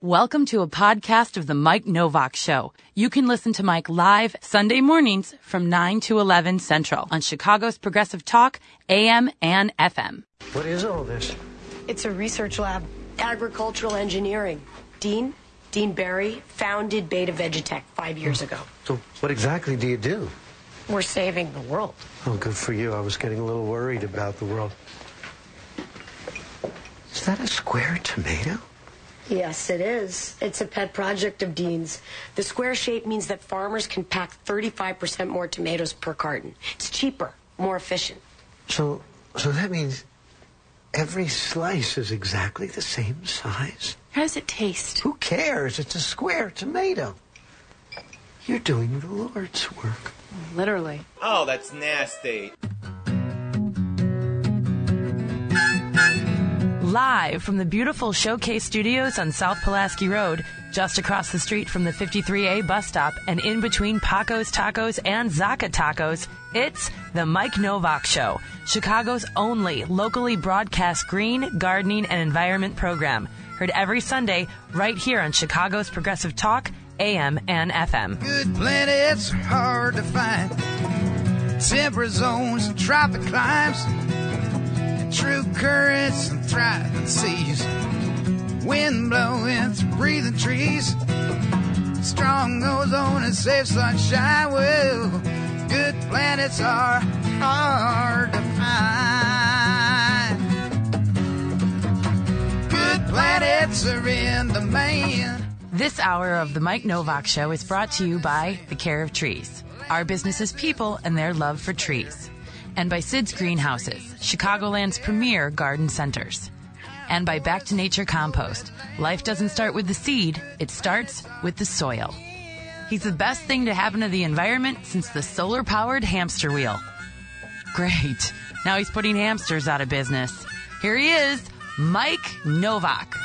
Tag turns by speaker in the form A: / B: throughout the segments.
A: Welcome to a podcast of The Mike Novak Show. You can listen to Mike live Sunday mornings from 9 to 11 Central on Chicago's Progressive Talk, AM and FM.
B: What is all this?
C: It's a research lab. Agricultural engineering. Dean Barry founded Beta Vegetech 5 years ago.
B: So what exactly do you do?
C: We're saving the world.
B: Oh, good for you. I was getting a little worried about the world. Is that a square tomato?
C: Yes, it is. It's a pet project of Dean's. The square shape means that farmers can pack 35% more tomatoes per carton. It's cheaper, more efficient.
B: So that means every slice is exactly the same size?
D: How does it taste?
B: Who cares? It's a square tomato. You're doing the Lord's work.
D: Literally.
E: Oh, that's nasty.
A: Live from the beautiful Showcase Studios on South Pulaski Road, just across the street from the 53A bus stop and in between Paco's Tacos and Zaka Tacos, it's The Mike Novak Show, Chicago's only locally broadcast green, gardening, and environment program. Heard every Sunday right here on Chicago's Progressive Talk, AM and FM.
F: Good planets are hard to find. Temperate zones and tropic climes. True currents and thriving seas. Wind blowing through breathing trees. Strong ozone and safe sunshine. Well, good planets are hard to find. Good planets are in demand.
A: This hour of The Mike Novak Show is brought to you by The Care of Trees, our business's people and their love for trees. And by Sid's Greenhouses, Chicagoland's premier garden centers. And by Back to Nature Compost. Life doesn't start with the seed, it starts with the soil. He's the best thing to happen to the environment since the solar-powered hamster wheel. Great. Now he's putting hamsters out of business. Here he is, Mike Novak.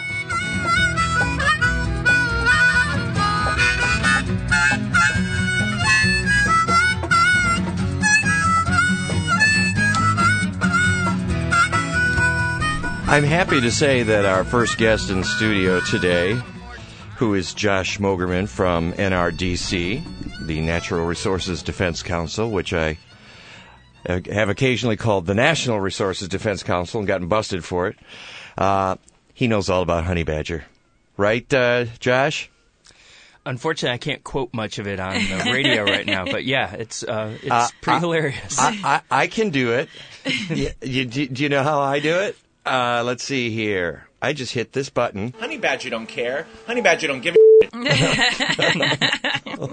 G: I'm happy to say that our first guest in studio today, who is Josh Mogerman from NRDC, the Natural Resources Defense Council, which I have occasionally called the National Resources Defense Council and gotten busted for it. He knows all about honey badger. Right, Josh?
H: Unfortunately, I can't quote much of it on the radio right now, but yeah, it's pretty hilarious.
G: I can do it. Do you know how I do it? Let's see here. I just hit this button.
E: Honey badger don't care. Honey badger don't give a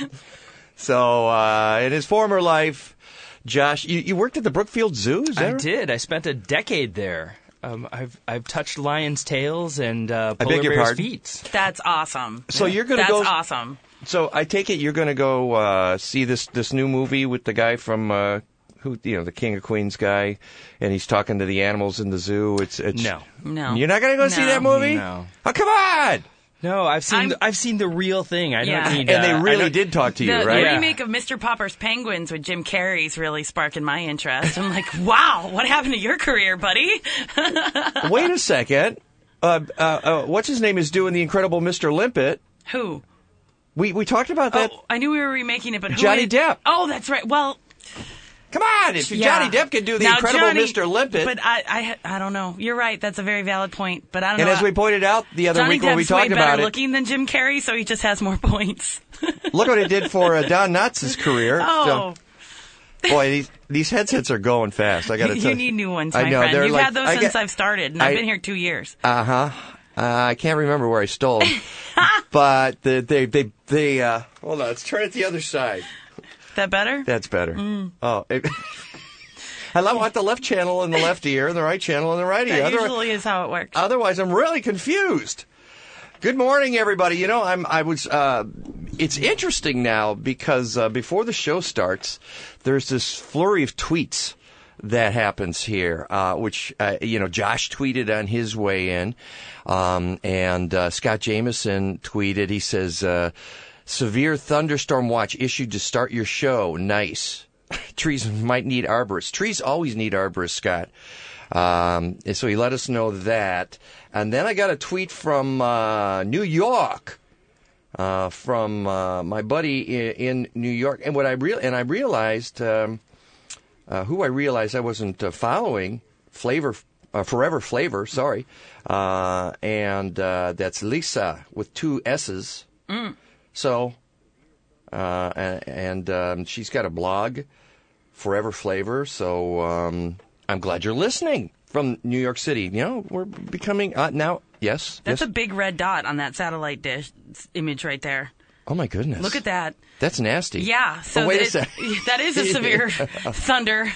G: So, in his former life, Josh, you worked at the Brookfield Zoo, is that right?
H: I did. I spent a decade there. I've touched lions' tails and polar bears' feet.
A: That's awesome.
G: So you're going to go...
A: That's awesome.
G: So I take it you're going to go see this new movie with the guy from... the King of Queens guy, and he's talking to the animals in the zoo. It's
H: No.
G: You're not going to go see that movie?
H: No.
G: Oh, come on!
H: No, I've seen the real thing. I don't need.
G: And they really did talk to you, right?
A: The remake of Mr. Popper's Penguins with Jim Carrey's really sparking my interest. I'm like, wow, what happened to your career, buddy?
G: Wait a second. What's his name is doing the Incredible Mr. Limpet?
A: Who?
G: We talked about that.
A: Oh, I knew we were remaking it, but who?
G: Johnny Depp.
A: Oh, that's right. Well.
G: Come on, if Johnny Depp can do the Incredible Mr. Limpet.
A: But I don't know. You're right. That's a very valid point. But I don't know.
G: And as we pointed out the other week when we talked about it.
A: Johnny Depp's way better looking than Jim Carrey, so he just has more points.
G: Look what it did for Don Knotts' career.
A: Oh.
G: Boy, these headsets are going fast. I got to tell you.
A: You need new ones, my friend. You've had those since I've started, and I've been here 2 years.
G: I can't remember where I stole them. But they hold on, let's turn it the other side.
A: That better?
G: That's better. Oh, I want the left channel in the left ear and the right channel in the right ear.
A: That usually is how it works.
G: Otherwise, I'm really confused. Good morning, everybody. You know, it's interesting now because before the show starts, there's this flurry of tweets that happens here, which, Josh tweeted on his way in, and Scott Jameson tweeted. He says, severe thunderstorm watch issued to start your show. Nice. Trees might need arborists. Trees always need arborists, Scott. So he let us know that. And then I got a tweet from New York, from my buddy in New York. And I realized who I realized I wasn't following, Forever Flavor, sorry. And that's Lisa with 2 S's. So, and she's got a blog, Forever Flavor. So I'm glad you're listening from New York City. You know, we're becoming now. Yes,
D: that's a big red dot on that satellite dish image right there.
G: Oh my goodness!
D: Look at that.
G: That's nasty.
D: Yeah. So
G: wait a second.
D: That is a severe thunder.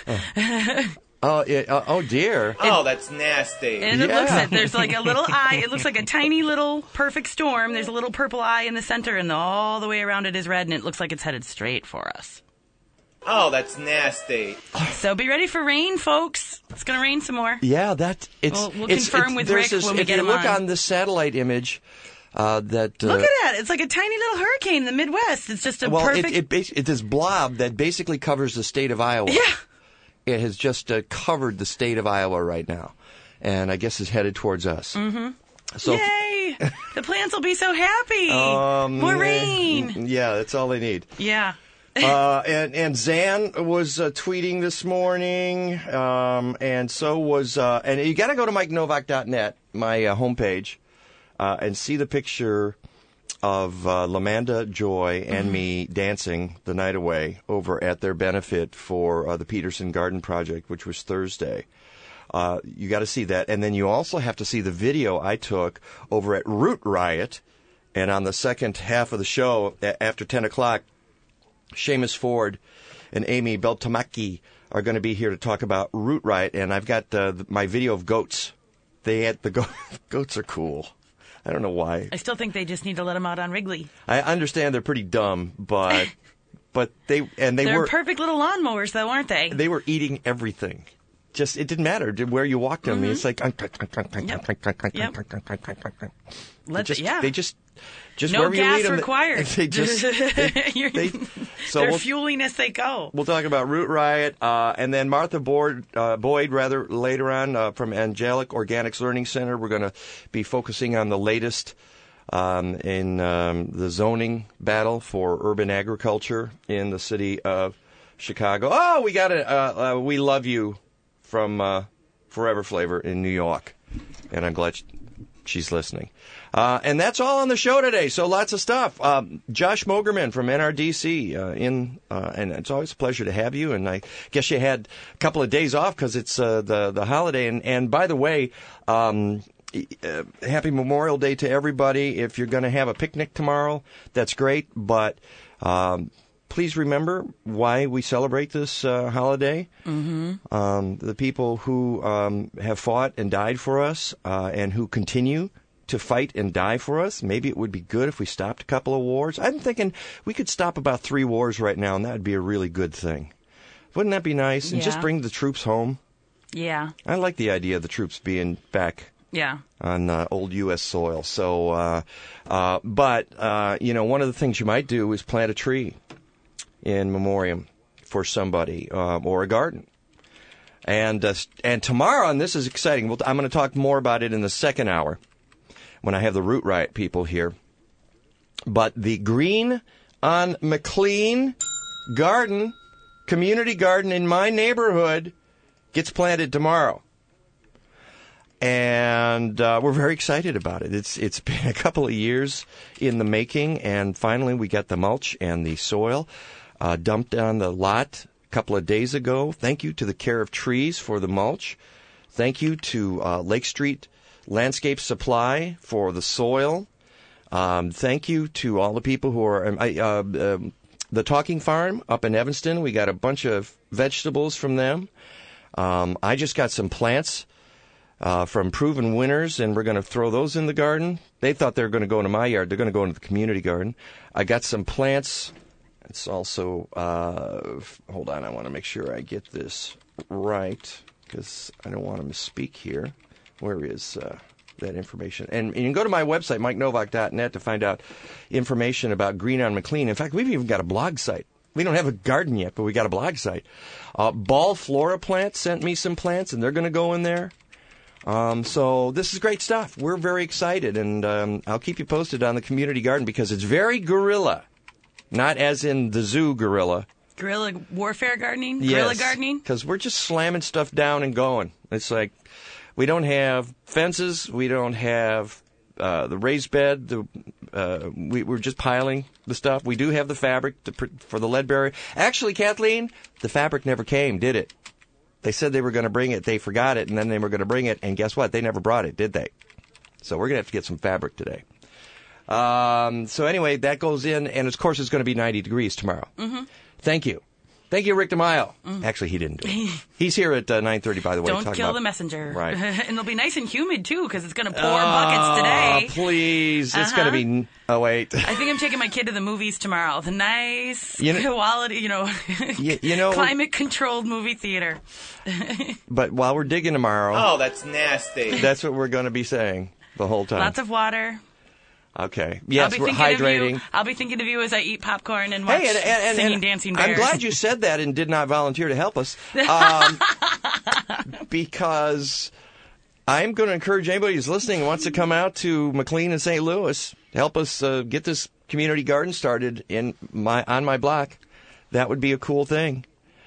G: Oh dear.
E: That's nasty.
D: And it looks like there's like a little eye. It looks like a tiny little perfect storm. There's a little purple eye in the center, and all the way around it is red, and it looks like it's headed straight for us.
E: Oh, that's nasty.
D: So be ready for rain, folks. It's going to rain some more.
G: Yeah,
D: We'll confirm with Rick when we get him on.
G: If you look on the satellite image, look at
D: that. It's like a tiny little hurricane in the Midwest. It's just perfect.
G: It's this blob that basically covers the state of Iowa.
D: Yeah.
G: It has just covered the state of Iowa right now, and I guess is headed towards us.
D: Mm-hmm.
G: So,
D: yay! The plants will be so happy. More rain.
G: Yeah, that's all they need.
D: Yeah.
G: And Zan was tweeting this morning, and so was, and you got to go to MikeNovak.net, my homepage, and see the picture of Lamanda Joy and me dancing the night away over at their benefit for the Peterson Garden Project, which was Thursday. You got to see that, and then you also have to see the video I took over at Root Riot, and on the second half of the show, after 10 o'clock, Seamus Ford and Amy Beltamaki are going to be here to talk about Root Riot, and I've got my video of goats. Goats are cool. I don't know why.
D: I still think they just need to let them out on Wrigley.
G: I understand they're pretty dumb, but they're
D: were perfect little lawnmowers, though, aren't they?
G: They were eating everything. Just it didn't matter where you walked them. It's like they just
D: no
G: wherever
D: gas
G: you lead them,
D: required.
G: They just
D: they're fueling as they go.
G: We'll talk about Root Riot, and then Martha Boyd later on from Angelic Organics Learning Center. We're going to be focusing on the latest in the zoning battle for urban agriculture in the city of Chicago. Oh, we got it. We love you from Forever Flavor in New York, and I'm glad she's listening. And that's all on the show today, so lots of stuff. Josh Mogerman from NRDC, and it's always a pleasure to have you, and I guess you had a couple of days off because it's the holiday. And by the way, happy Memorial Day to everybody. If you're going to have a picnic tomorrow, that's great, but please remember why we celebrate this holiday. Mm-hmm. The people who have fought and died for us and who continue to fight and die for us. Maybe it would be good if we stopped a couple of wars. I'm thinking we could stop about 3 wars right now, and that would be a really good thing. Wouldn't that be nice? And just bring the troops home.
D: Yeah.
G: I like the idea of the troops being back on old U.S. soil. So, but one of the things you might do is plant a tree in memoriam for somebody or a garden. And tomorrow, and this is exciting, I'm going to talk more about it in the second hour when I have the Root Riot people here. But the Green on McLean garden, community garden in my neighborhood, gets planted tomorrow. And we're very excited about it. It's been a couple of years in the making, and finally we got the mulch and the soil dumped on the lot a couple of days ago. Thank you to the Care of Trees for the mulch. Thank you to Lake Street Landscape Supply for the soil. Thank you to all the people who are the Talking Farm up in Evanston. We got a bunch of vegetables from them. I just got some plants from Proven Winners, and we're going to throw those in the garden. They thought they were going to go into my yard. They're going to go into the community garden. I got some plants. It's also, hold on, I want to make sure I get this right because I don't want to misspeak here. Where is that information? And you can go to my website, MikeNovak.net, to find out information about Green on McLean. In fact, we've even got a blog site We don't have a garden yet, but we got a blog site. Ball Flora Plants sent me some plants, and they're going to go in there. So this is great stuff. We're very excited, and I'll keep you posted on the community garden because it's very guerrilla, not as in the zoo gorilla.
D: Guerrilla warfare gardening? Guerrilla gardening?
G: Because we're just slamming stuff down and going. It's like we don't have fences. We don't have the raised bed. We're just piling the stuff. We do have the fabric for the lead barrier. Actually, Kathleen, the fabric never came, did it? They said they were going to bring it. They forgot it, and then they were going to bring it. And guess what? They never brought it, did they? So we're going to have to get some fabric today. So anyway, that goes in, and of course it's going to be 90 degrees tomorrow. Mm-hmm. Thank you. Thank you, Rick DeMaio. Actually, he didn't do it. He's here at 9:30, by the way.
D: Don't kill the messenger.
G: Right.
D: And it'll be nice and humid, too, because it's going to pour buckets today.
G: Please. It's going to be... Oh, wait.
D: I think I'm taking my kid to the movies tomorrow. The nice, quality, climate-controlled movie theater.
G: But while we're digging tomorrow...
E: Oh, that's nasty.
G: That's what we're going to be saying the whole time.
D: Lots of water.
G: Okay. Yes, we're hydrating.
D: I'll be thinking of you as I eat popcorn and watch Singing Dancing Bears.
G: I'm glad you said that and did not volunteer to help us. Because I'm going to encourage anybody who's listening and wants to come out to McLean and St. Louis to help us get this community garden started on my block. That would be a cool thing.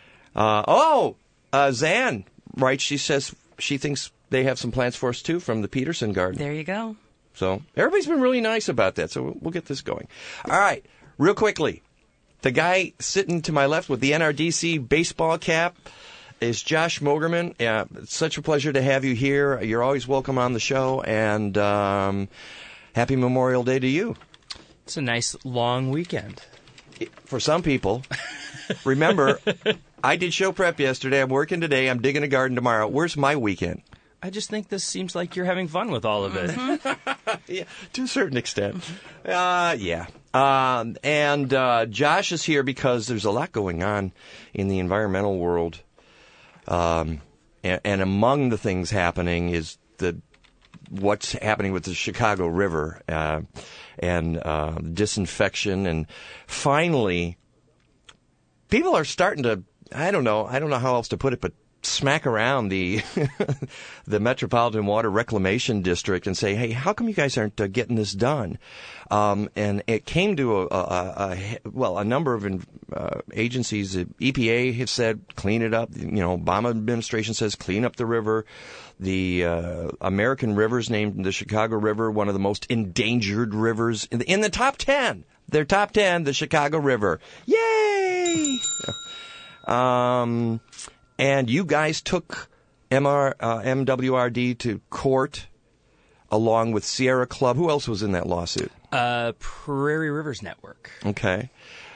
G: Zan writes, she says she thinks they have some plants for us, too, from the Peterson garden.
D: There you go.
G: So everybody's been really nice about that, so we'll get this going. All right, real quickly, the guy sitting to my left with the NRDC baseball cap is Josh Mogerman. It's such a pleasure to have you here. You're always welcome on the show, and happy Memorial Day to you.
H: It's a nice long weekend.
G: For some people. Remember, I did show prep yesterday. I'm working today. I'm digging a garden tomorrow. Where's my weekend?
H: I just think this seems like you're having fun with all of it.
G: Yeah, to a certain extent. Yeah. And Josh is here because there's a lot going on in the environmental world. And among the things happening is what's happening with the Chicago River and disinfection. And finally, people are starting to, I don't know how else to put it, but smack around the the Metropolitan Water Reclamation District and say, hey, how come you guys aren't getting this done? And it came to a number of agencies. The EPA has said, clean it up. Obama administration says, clean up the river. The American Rivers named the Chicago River one of the most endangered rivers in the top 10. Their top 10, the Chicago River. Yay! And you guys took MWRD to court along with Sierra Club. Who else was in that lawsuit?
H: Prairie Rivers Network.
G: Okay.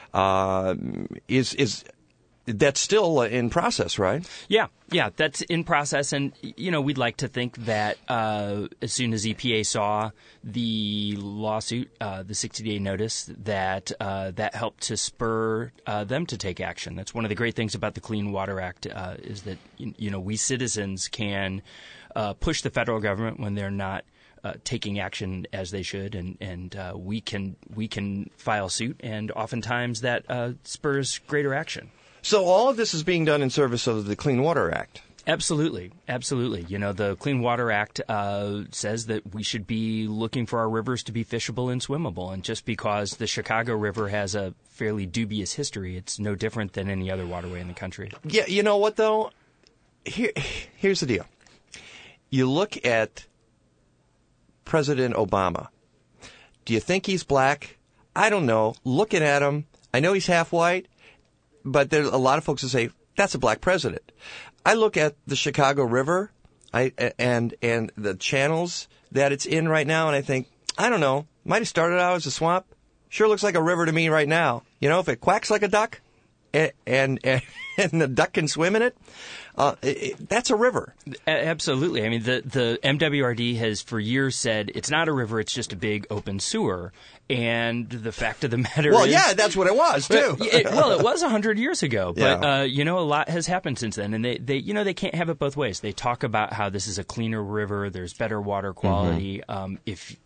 G: Is that's still in process, right?
H: Yeah, that's in process. And, we'd like to think that as soon as EPA saw the lawsuit, the 60-day notice, that helped to spur them to take action. That's one of the great things about the Clean Water Act is that, we citizens can push the federal government when they're not taking action as they should, and we can file suit, and oftentimes that spurs greater action.
G: So all of this is being done in service of the Clean Water Act.
H: Absolutely. The Clean Water Act says that we should be looking for our rivers to be fishable and swimmable. And just because the Chicago River has a fairly dubious history, it's no different than any other waterway in the country.
G: Yeah, you know what, though? Here's the deal. You look at President Obama. Do you think he's black? I don't know. Looking at him, I know he's half white. But there's a lot of folks who say, that's a black president. I look at the Chicago River and the channels that it's in right now, and I think, I don't know, might have started out as a swamp. Sure looks like a river to me right now. If it quacks like a duck and the duck can swim in it, that's a river.
H: Absolutely. I mean, the MWRD has for years said it's not a river, it's just a big open sewer. And the fact of the matter is...
G: Well, yeah, that's what it was, too.
H: It was 100 years ago. But, a lot has happened since then. And they can't have it both ways. They talk about how this is a cleaner river, there's better water quality.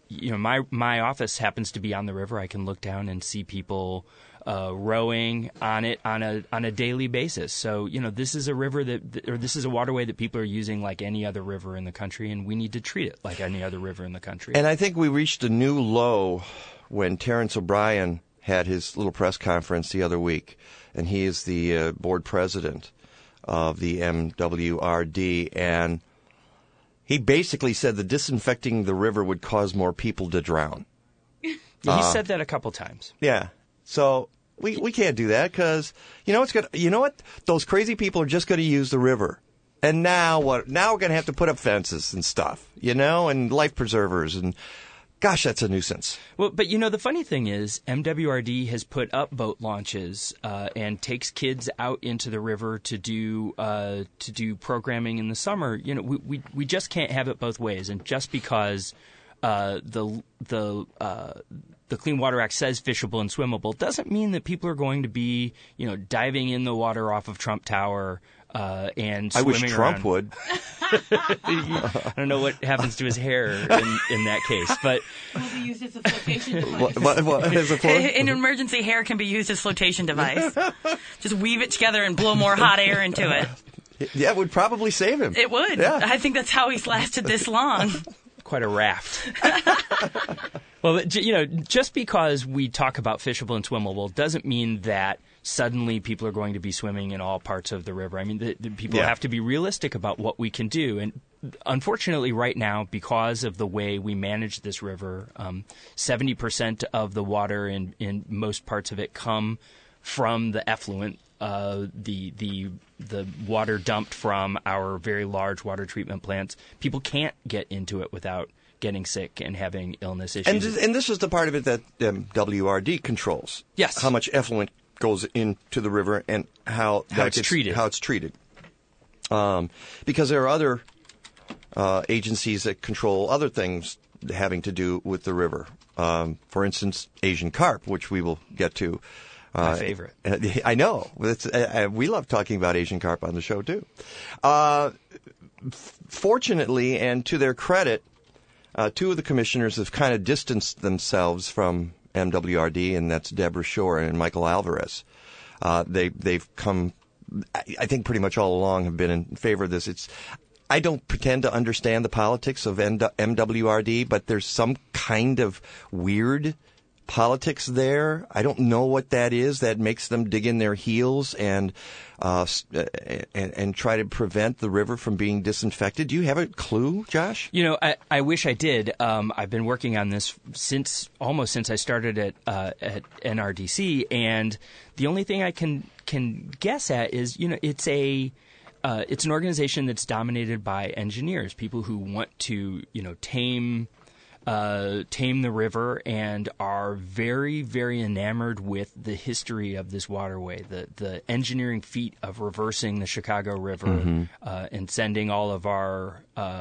H: my office happens to be on the river. I can look down and see people rowing on it on a daily basis. So, this is a river this is a waterway that people are using like any other river in the country, and we need to treat it like any other river in the country.
G: And I think we reached a new low when Terrence O'Brien had his little press conference the other week, and he is the board president of the MWRD, and he basically said that disinfecting the river would cause more people to drown.
H: Yeah, he said that a couple times.
G: Yeah. So we can't do that because what? Those crazy people are just going to use the river. And now what? Now we're going to have to put up fences and stuff, and life preservers, and gosh, that's a nuisance.
H: Well, but the funny thing is, MWRD has put up boat launches and takes kids out into the river to do programming in the summer. We just can't have it both ways. And just because the Clean Water Act says fishable and swimmable doesn't mean that people are going to be diving in the water off of Trump Tower. And
G: I wish Trump
H: around.
G: would.
H: I don't know what happens to his hair in that case, but
D: will be used as a flotation device.
G: What is a
D: An emergency hair can be used as flotation device. Just weave it together and blow more hot air into it.
G: Yeah, it would probably save him.
D: It would.
G: Yeah.
D: I think that's how he's lasted this long.
H: Quite a raft. Well, just because we talk about fishable and swimmable doesn't mean that suddenly people are going to be swimming in all parts of the river. I mean, the people have to be realistic about what we can do. And unfortunately, right now, because of the way we manage this river, 70% of the water in most parts of it come from the effluent, the water dumped from our very large water treatment plants. People can't get into it without getting sick and having illness issues.
G: And this is the part of it that WRD controls.
H: Yes.
G: How much effluent goes into the river and how it's treated. Because there are other agencies that control other things having to do with the river. For instance, Asian carp, which we will get to.
H: My favorite.
G: I know. We love talking about Asian carp on the show, too. Fortunately, and to their credit, two of the commissioners have kind of distanced themselves from MWRD, and that's Deborah Shore and Michael Alvarez. They've come, I think pretty much all along, have been in favor of this. I don't pretend to understand the politics of MWRD, but there's some kind of weird politics there. I don't know what that is that makes them dig in their heels and try to prevent the river from being disinfected. Do you have a clue, Josh?
H: I wish I did. I've been working on this since I started at NRDC, and the only thing I can guess at is it's an organization that's dominated by engineers, people who want to tame the river and are very, very enamored with the history of this waterway, the engineering feat of reversing the Chicago River and sending all of our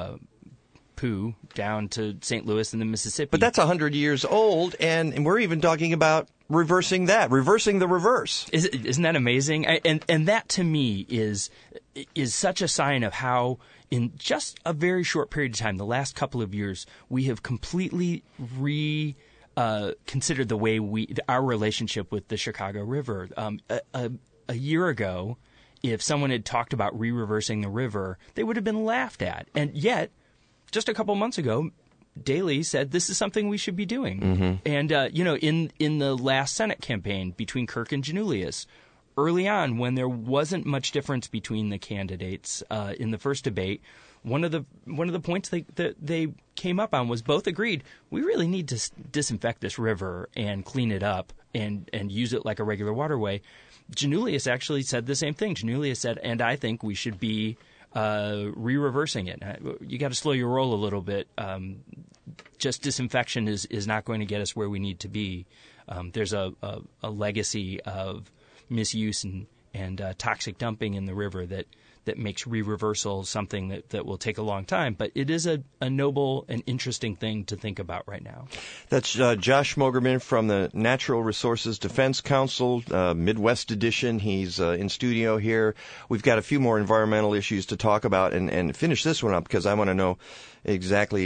H: poo down to St. Louis and the Mississippi.
G: But that's 100 years old, and we're even talking about reversing the reverse.
H: Isn't that amazing? And that to me is such a sign of how, in just a very short period of time, the last couple of years, we have completely considered the way our relationship with the Chicago River. A year ago, if someone had talked about re-reversing the river, they would have been laughed at. And yet, just a couple months ago, Daley said this is something we should be doing. And in the last Senate campaign between Kirk and Janulius, early on, when there wasn't much difference between the candidates in the first debate, one of the points that they came up on was both agreed we really need to disinfect this river and clean it up and use it like a regular waterway. Janulius actually said the same thing. Janulius said, and I think we should be re-reversing it. You got to slow your roll a little bit. Just disinfection is not going to get us where we need to be. There's a legacy of misuse and toxic dumping in the river that makes re-reversal something that will take a long time. But it is a noble and interesting thing to think about right now.
G: That's Josh Mogerman from the Natural Resources Defense Council, Midwest Edition. He's in studio here. We've got a few more environmental issues to talk about and finish this one up because I want to know exactly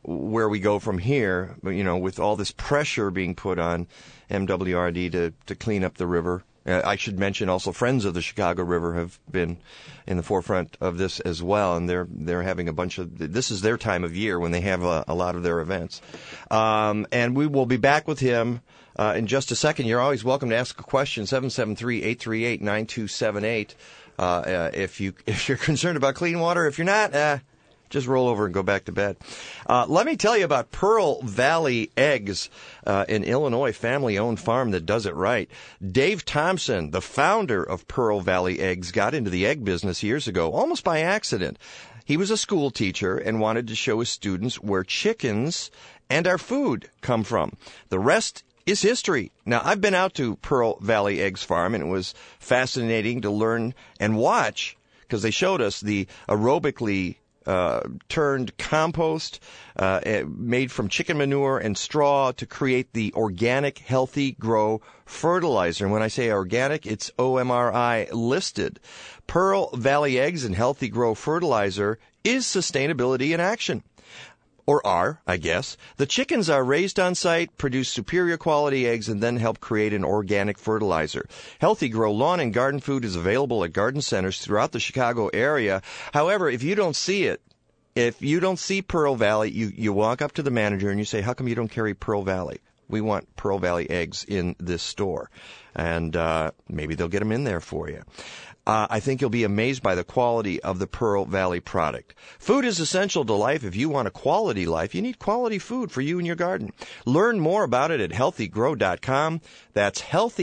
G: where we go from here, with all this pressure being put on MWRD to clean up the river. I should mention also Friends of the Chicago River have been in the forefront of this as well, and they're having a bunch of, this is their time of year when they have a lot of their events. And we will be back with him in just a second. You're always welcome to ask a question, 773-838-9278. If you're concerned about clean water. If you're not, just roll over and go back to bed. Let me tell you about Pearl Valley Eggs, an Illinois family-owned farm that does it right. Dave Thompson, the founder of Pearl Valley Eggs, got into the egg business years ago, almost by accident. He was a school teacher and wanted to show his students where chickens and our food come from. The rest is history. Now, I've been out to Pearl Valley Eggs Farm, and it was fascinating to learn and watch because they showed us the aerobically turned compost made from chicken manure and straw to create the organic Healthy Grow fertilizer. And when I say organic, it's OMRI listed. Pearl Valley Eggs and Healthy Grow fertilizer is sustainability in action. Or are, I guess. The chickens are raised on site, produce superior quality eggs, and then help create an organic fertilizer. Healthy Grow lawn and garden food is available at garden centers throughout the Chicago area. However, if you don't see it, if you don't see Pearl Valley, you walk up to the manager and you say, how come you don't carry Pearl Valley? We want Pearl Valley eggs in this store. And maybe they'll get them in there for you. I think you'll be amazed by the quality of the Pearl Valley product. Food is essential to life. If you want a quality life, you need quality food for you and your garden. Learn more about it at healthygrow.com. That's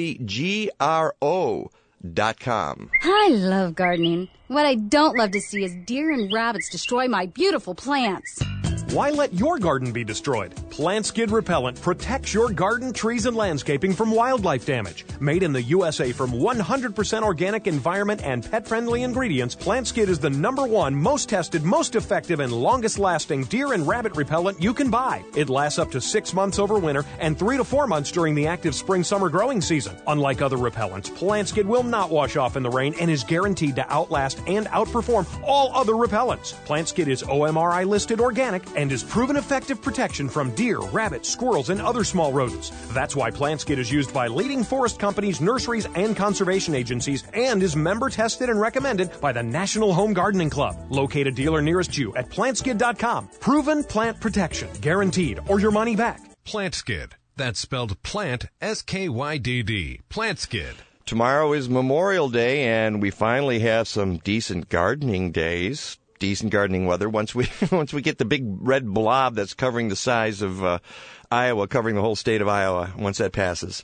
G: healthygro.com.
I: I love gardening. What I don't love to see is deer and rabbits destroy my beautiful plants.
J: Why let your garden be destroyed? Plant Skid Repellent protects your garden, trees, and landscaping from wildlife damage. Made in the USA from 100% organic environment and pet-friendly ingredients, Plant Skid is the #1 most tested, most effective, and longest-lasting deer and rabbit repellent you can buy. It lasts up to 6 months over winter and 3 to 4 months during the active spring-summer growing season. Unlike other repellents, Plant Skid will not wash off in the rain and is guaranteed to outlast and outperform all other repellents. Plant Skid is OMRI listed organic and is proven effective protection from deer, rabbits, squirrels, and other small rodents. That's why Plant Skid is used by leading forest companies, nurseries, and conservation agencies, and is member tested and recommended by the National Home Gardening Club. Locate a dealer nearest you at plantskid.com. Proven plant protection, guaranteed, or your money back.
K: Plant Skid. That's spelled plant, S-K-Y-D-D. Plant Skid.
G: Tomorrow is Memorial Day, and we finally have some decent gardening days. Decent gardening weather once we get the big red blob that's covering the size of Iowa, covering the whole state of Iowa once that passes.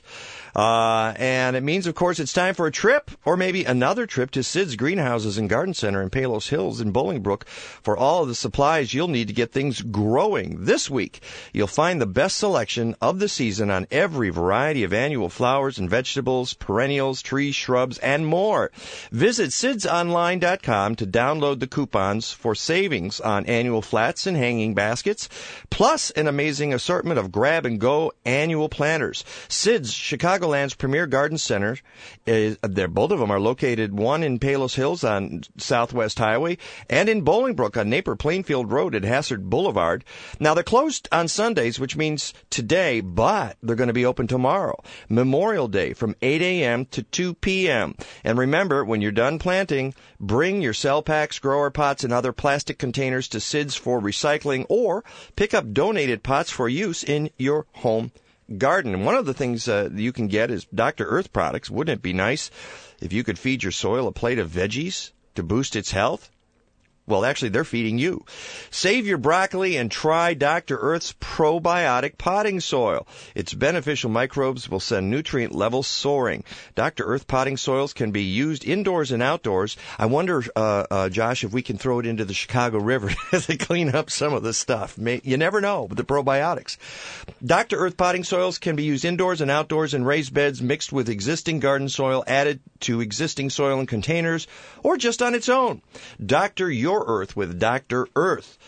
G: And it means, of course, it's time for a trip or maybe another trip to Sid's Greenhouses and Garden Center in Palos Hills in Bolingbrook for all of the supplies you'll need to get things growing. This week, you'll find the best selection of the season on every variety of annual flowers and vegetables, perennials, trees, shrubs, and more. Visit sidsonline.com to download the coupons for savings on annual flats and hanging baskets, plus an amazing assortment of grab-and-go annual planters. Sid's, Chicagoland's premier garden center, both of them are located, one in Palos Hills on Southwest Highway and in Bolingbrook on Napier Plainfield Road at Hassard Boulevard. Now, they're closed on Sundays, which means today, but they're going to be open tomorrow, Memorial Day, from 8 a.m. to 2 p.m. And remember, when you're done planting, bring your cell packs, grower pots, and other plastic containers to Sid's for recycling, or pick up donated pots for use in your home garden. And one of the things you can get is Dr. Earth products. Wouldn't it be nice if you could feed your soil a plate of veggies to boost its health? Well, actually, they're feeding you. Save your broccoli and try Dr. Earth's probiotic potting soil. Its beneficial microbes will send nutrient levels soaring. Dr. Earth potting soils can be used indoors and outdoors. I wonder, Josh, if we can throw it into the Chicago River to clean up some of the stuff. You never know with the probiotics. Dr. Earth potting soils can be used indoors and outdoors in raised beds, mixed with existing garden soil, added to existing soil in containers, or just on its own. Dr. Your Earth with Dr. Earth.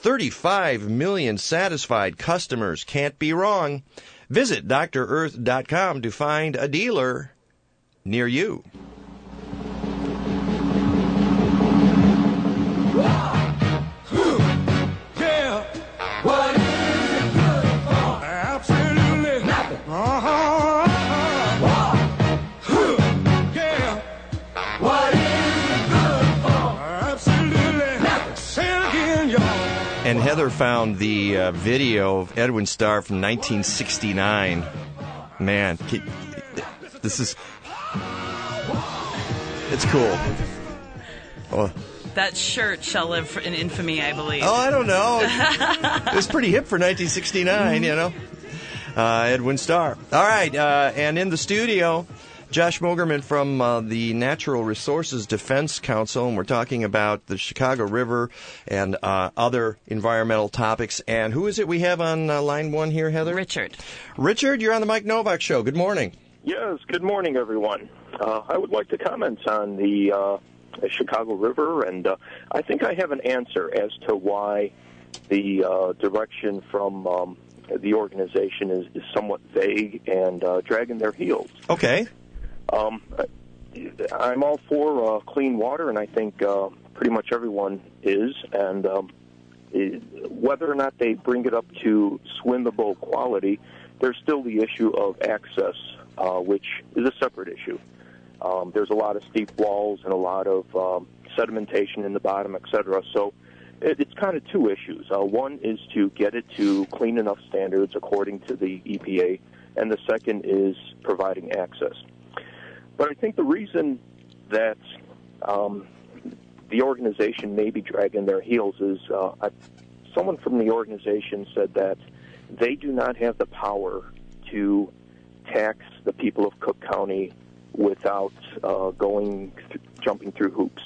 G: 35 million satisfied customers. Can't be wrong. Visit drearth.com to find a dealer near you.
F: Yeah. What Yeah. What is it good for? Absolutely. Say it again, y'all.
G: And Heather found the video of Edwin Starr from 1969. Man, this is... It's cool. Oh.
D: That shirt shall live in infamy, I believe.
G: Oh, I don't know. It was pretty hip for 1969, you know. Edwin Starr. All right, and in the studio, Josh Mogerman from the Natural Resources Defense Council, and we're talking about the Chicago River and other environmental topics. And who is it we have on line one here, Heather?
D: Richard.
G: Richard, you're on the Mike Novak Show. Good morning.
L: Yes, good morning, everyone. I would like to comment on the Chicago River, and I think I have an answer as to why the direction from the organization is somewhat vague and dragging their heels.
G: Okay.
L: I'm all for clean water, and I think pretty much everyone is, and whether or not they bring it up to swimmable quality, there's still the issue of access, which is a separate issue. There's a lot of steep walls and a lot of sedimentation in the bottom, et cetera. So it's kind of two issues. One is to get it to clean enough standards according to the EPA, and the second is providing access. But I think the reason that the organization may be dragging their heels is someone from the organization said that they do not have the power to tax the people of Cook County without jumping through hoops.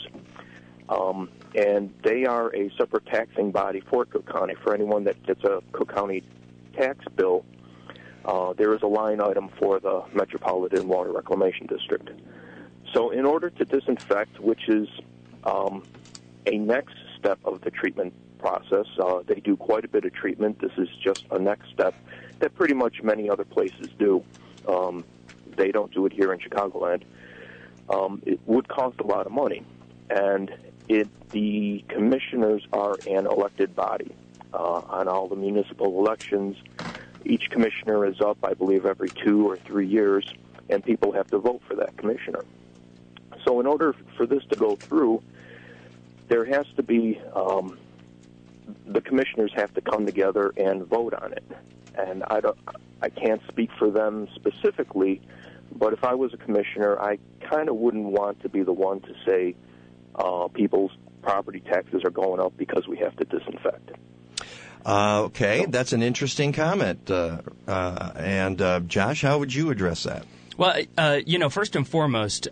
L: And they are a separate taxing body for Cook County. For anyone that gets a Cook County tax bill, there is a line item for the Metropolitan Water Reclamation District. So in order to disinfect, which is a next step of the treatment process, they do quite a bit of treatment. This is just a next step that pretty much many other places do. They don't do it here in Chicagoland. It would cost a lot of money, and the commissioners are an elected body on all the municipal elections. Each commissioner is up, I believe, every 2 or 3 years, and people have to vote for that commissioner. So in order for this to go through, there has to be, the commissioners have to come together and vote on it. And I can't speak for them specifically, but if I was a commissioner, I kind of wouldn't want to be the one to say people's property taxes are going up because we have to disinfect.
G: Okay, that's an interesting comment. And Josh, how would you address that?
H: Well, first and foremost,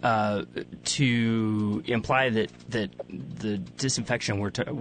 H: to imply that the disinfection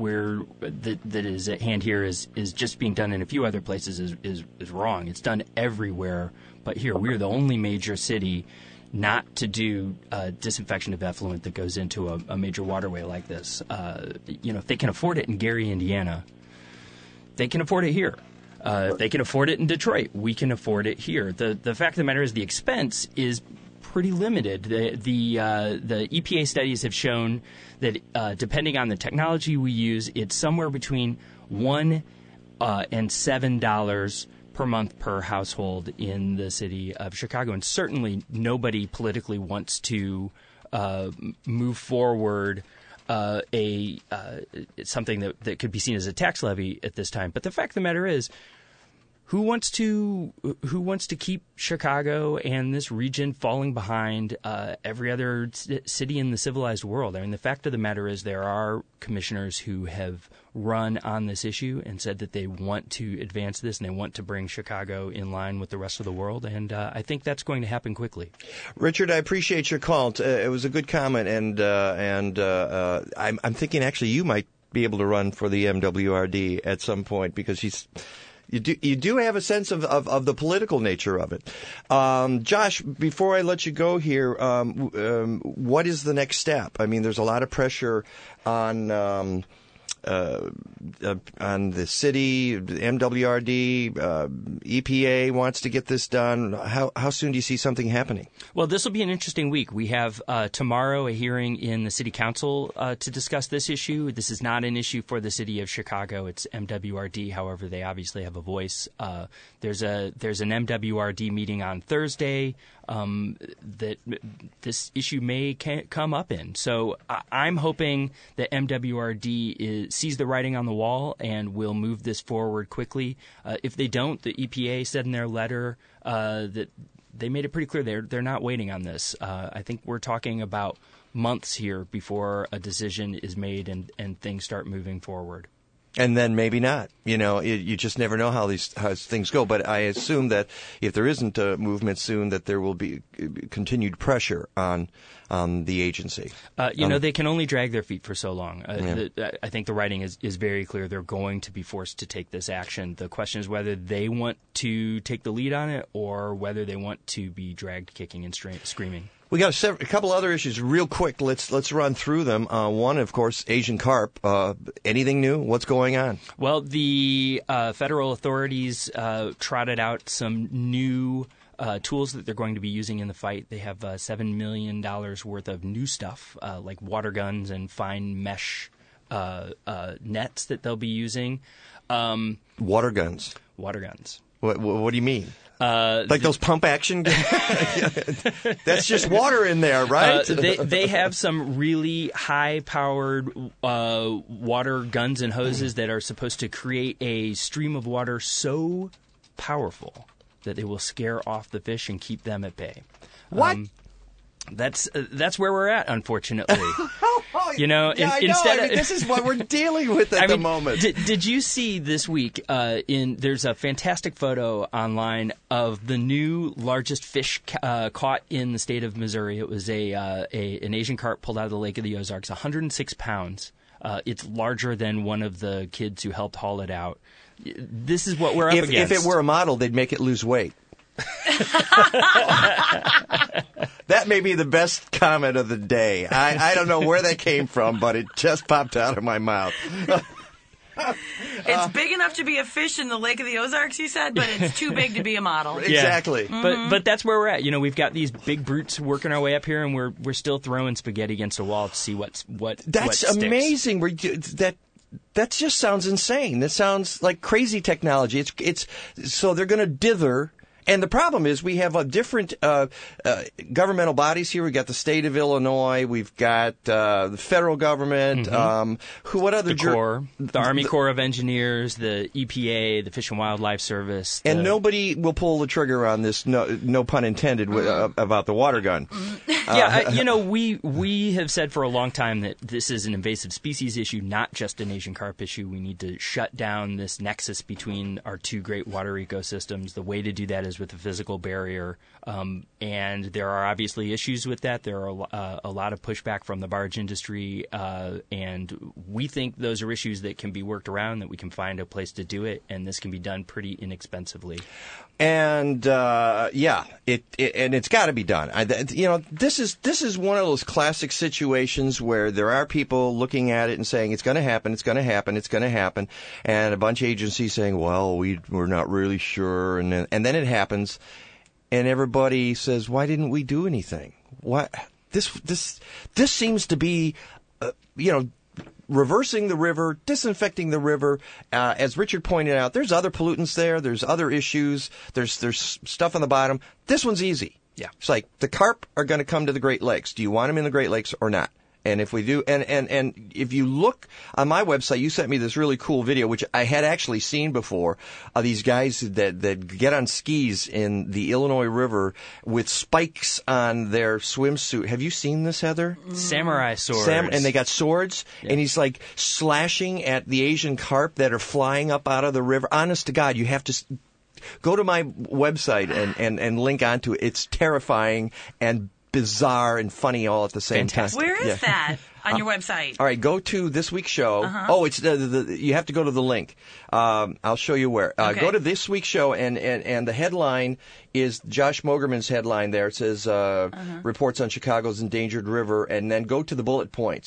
H: that is at hand here is just being done in a few other places is wrong. It's done everywhere, but here we're the only major city not to do disinfection of effluent that goes into a major waterway like this. If they can afford it in Gary, Indiana, they can afford it here. They can afford it in Detroit. We can afford it here. The fact of the matter is the expense is pretty limited. The EPA studies have shown that depending on the technology we use, it's somewhere between $1 and $7 per month per household in the city of Chicago. And certainly nobody politically wants to move forward something that could be seen as a tax levy at this time. But the fact of the matter is, who wants to keep Chicago and this region falling behind every other city in the civilized world? I mean, the fact of the matter is there are commissioners who have run on this issue and said that they want to advance this and they want to bring Chicago in line with the rest of the world, and I think that's going to happen quickly.
G: Richard, I appreciate your call. It was a good comment, and I'm thinking actually you might be able to run for the MWRD at some point because you do have a sense of the political nature of it. Josh, before I let you go here, what is the next step? I mean, there's a lot of pressure on on the city, MWRD, EPA wants to get this done. How soon do you see something happening?
H: Well, this will be an interesting week. We have tomorrow a hearing in the City Council to discuss this issue. This is not an issue for the city of Chicago. It's MWRD. However, they obviously have a voice. There's an MWRD meeting on Thursday that this issue may come up in. So I'm hoping that MWRD sees the writing on the wall and will move this forward quickly. If they don't, the EPA said in their letter that they made it pretty clear they're not waiting on this. I think we're talking about months here before a decision is made and things start moving forward.
G: And then maybe not. You just never know how things go. But I assume that if there isn't a movement soon, that there will be continued pressure on the agency.
H: They can only drag their feet for so long. I think the writing is very clear. They're going to be forced to take this action. The question is whether they want to take the lead on it or whether they want to be dragged kicking and screaming.
G: We got a couple other issues real quick. Let's run through them. One, of course, Asian carp. Anything new? What's going on?
H: Well, the federal authorities trotted out some new tools that they're going to be using in the fight. They have $7 million worth of new stuff, like water guns and fine mesh nets that they'll be using.
G: Water guns.
H: Water guns.
G: What do you mean? Like those pump action? That's just water in there, right?
H: They have some really high-powered water guns and hoses that are supposed to create a stream of water so powerful that they will scare off the fish and keep them at bay.
G: What?
H: That's where we're at, unfortunately.
G: This is what we're dealing with at the moment.
H: Did you see this week? There's a fantastic photo online of the new largest fish caught in the state of Missouri. It was an Asian carp pulled out of the Lake of the Ozarks, 106 pounds. It's larger than one of the kids who helped haul it out. This is what we're up against.
G: If it were a model, they'd make it lose weight. That may be the best comment of the day. I don't know where that came from, but it just popped out of my mouth.
D: It's big enough to be a fish in the Lake of the Ozarks, you said, but it's too big to be a model.
G: Exactly.
H: Yeah. Mm-hmm. But that's where we're at. We've got these big brutes working our way up here, and we're still throwing spaghetti against a wall to see what
G: That's amazing. That just sounds insane. That sounds like crazy technology. It's so they're going to dither. And the problem is we have different governmental bodies here. We've got the state of Illinois. We've got the federal government.
H: Mm-hmm.
G: What other?
H: The Army Corps of Engineers, the EPA, the Fish and Wildlife Service.
G: And nobody will pull the trigger on this, no pun intended, about the water gun.
H: We have said for a long time that this is an invasive species issue, not just an Asian carp issue. We need to shut down this nexus between our two great water ecosystems. The way to do that is with a physical barrier, and there are obviously issues with that. There are a lot of pushback from the barge industry, and we think those are issues that can be worked around, that we can find a place to do it, and this can be done pretty inexpensively.
G: And it's got to be done. This is one of those classic situations where there are people looking at it and saying it's going to happen, it's going to happen, it's going to happen, and a bunch of agencies saying, well, we're not really sure, and then it happens, and everybody says, why didn't we do anything? What this seems to be, reversing the river, disinfecting the river. As Richard pointed out, there's other pollutants there. There's other issues. There's stuff on the bottom. This one's easy.
H: Yeah.
G: It's like the carp are going to come to the Great Lakes. Do you want them in the Great Lakes or not? And if we do, and if you look on my website, you sent me this really cool video, which I had actually seen before, of these guys that get on skis in the Illinois River with spikes on their swimsuit. Have you seen this, Heather?
H: Samurai swords.
G: And they got swords, and he's like slashing at the Asian carp that are flying up out of the river. Honest to God, you have to go to my website and link onto it. It's terrifying and bizarre and funny all at the same time.
D: Where is that on your website?
G: All right, go to this week's show. Oh, it's you have to go to the link. I'll show you where.
D: Okay.
G: Go to this week's show, and the headline is Josh Mogerman's headline there. It says, reports on Chicago's endangered river, and then go to the bullet points.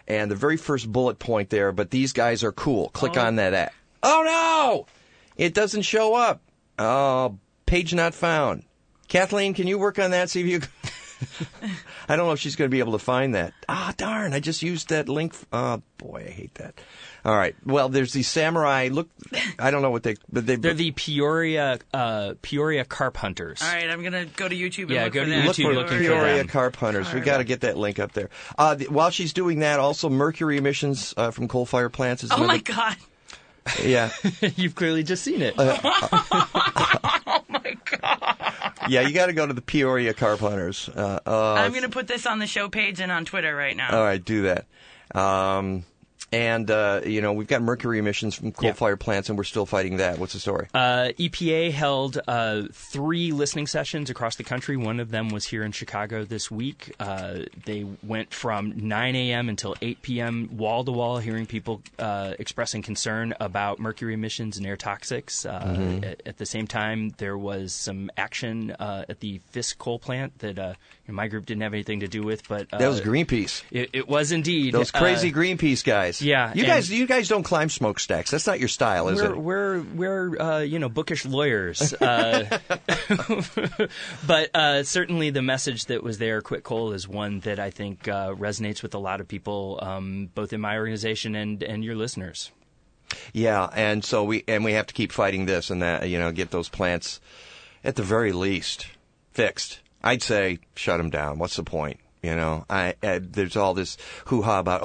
G: and the very first bullet point there, but these guys are cool. Click on that ad. Oh, no! It doesn't show up. Oh, page not found. Kathleen, can you work on that? See if you... I don't know if she's going to be able to find that. Ah, darn, I just used that link. Oh, boy, I hate that. All right. Well, there's the samurai. Look, I don't know what they're
H: the Peoria carp hunters.
D: All right, I'm going to go to YouTube and
H: look
D: for
H: to
D: that.
G: Look for the Peoria carp hunters. We got to get that link up there. While she's doing that, also mercury emissions from coal-fired plants is
D: my God.
G: Yeah.
H: You've clearly just seen it.
D: Oh, my God.
G: Yeah, you got to go to the Peoria carp hunters.
D: I'm going to put this on the show page and on Twitter right now.
G: All right, do that. We've got mercury emissions from coal-fired plants, and we're still fighting that. What's the story?
H: EPA held 3 listening sessions across the country. One of them was here in Chicago this week. They went from 9 a.m. until 8 p.m., wall-to-wall, hearing people expressing concern about mercury emissions and air toxics. At the same time, there was some action at the Fisk coal plant that my group didn't have anything to do with. But
G: that was Greenpeace.
H: It was indeed.
G: Those crazy Greenpeace guys.
H: Yeah,
G: you guys don't climb smokestacks. That's not your style, is it?
H: We're bookish lawyers, but certainly the message that was there, Quit Coal, is one that I think resonates with a lot of people, both in my organization and your listeners.
G: Yeah, and so we have to keep fighting this and that. Get those plants, at the very least, fixed. I'd say shut them down. What's the point? There's all this hoo-ha about,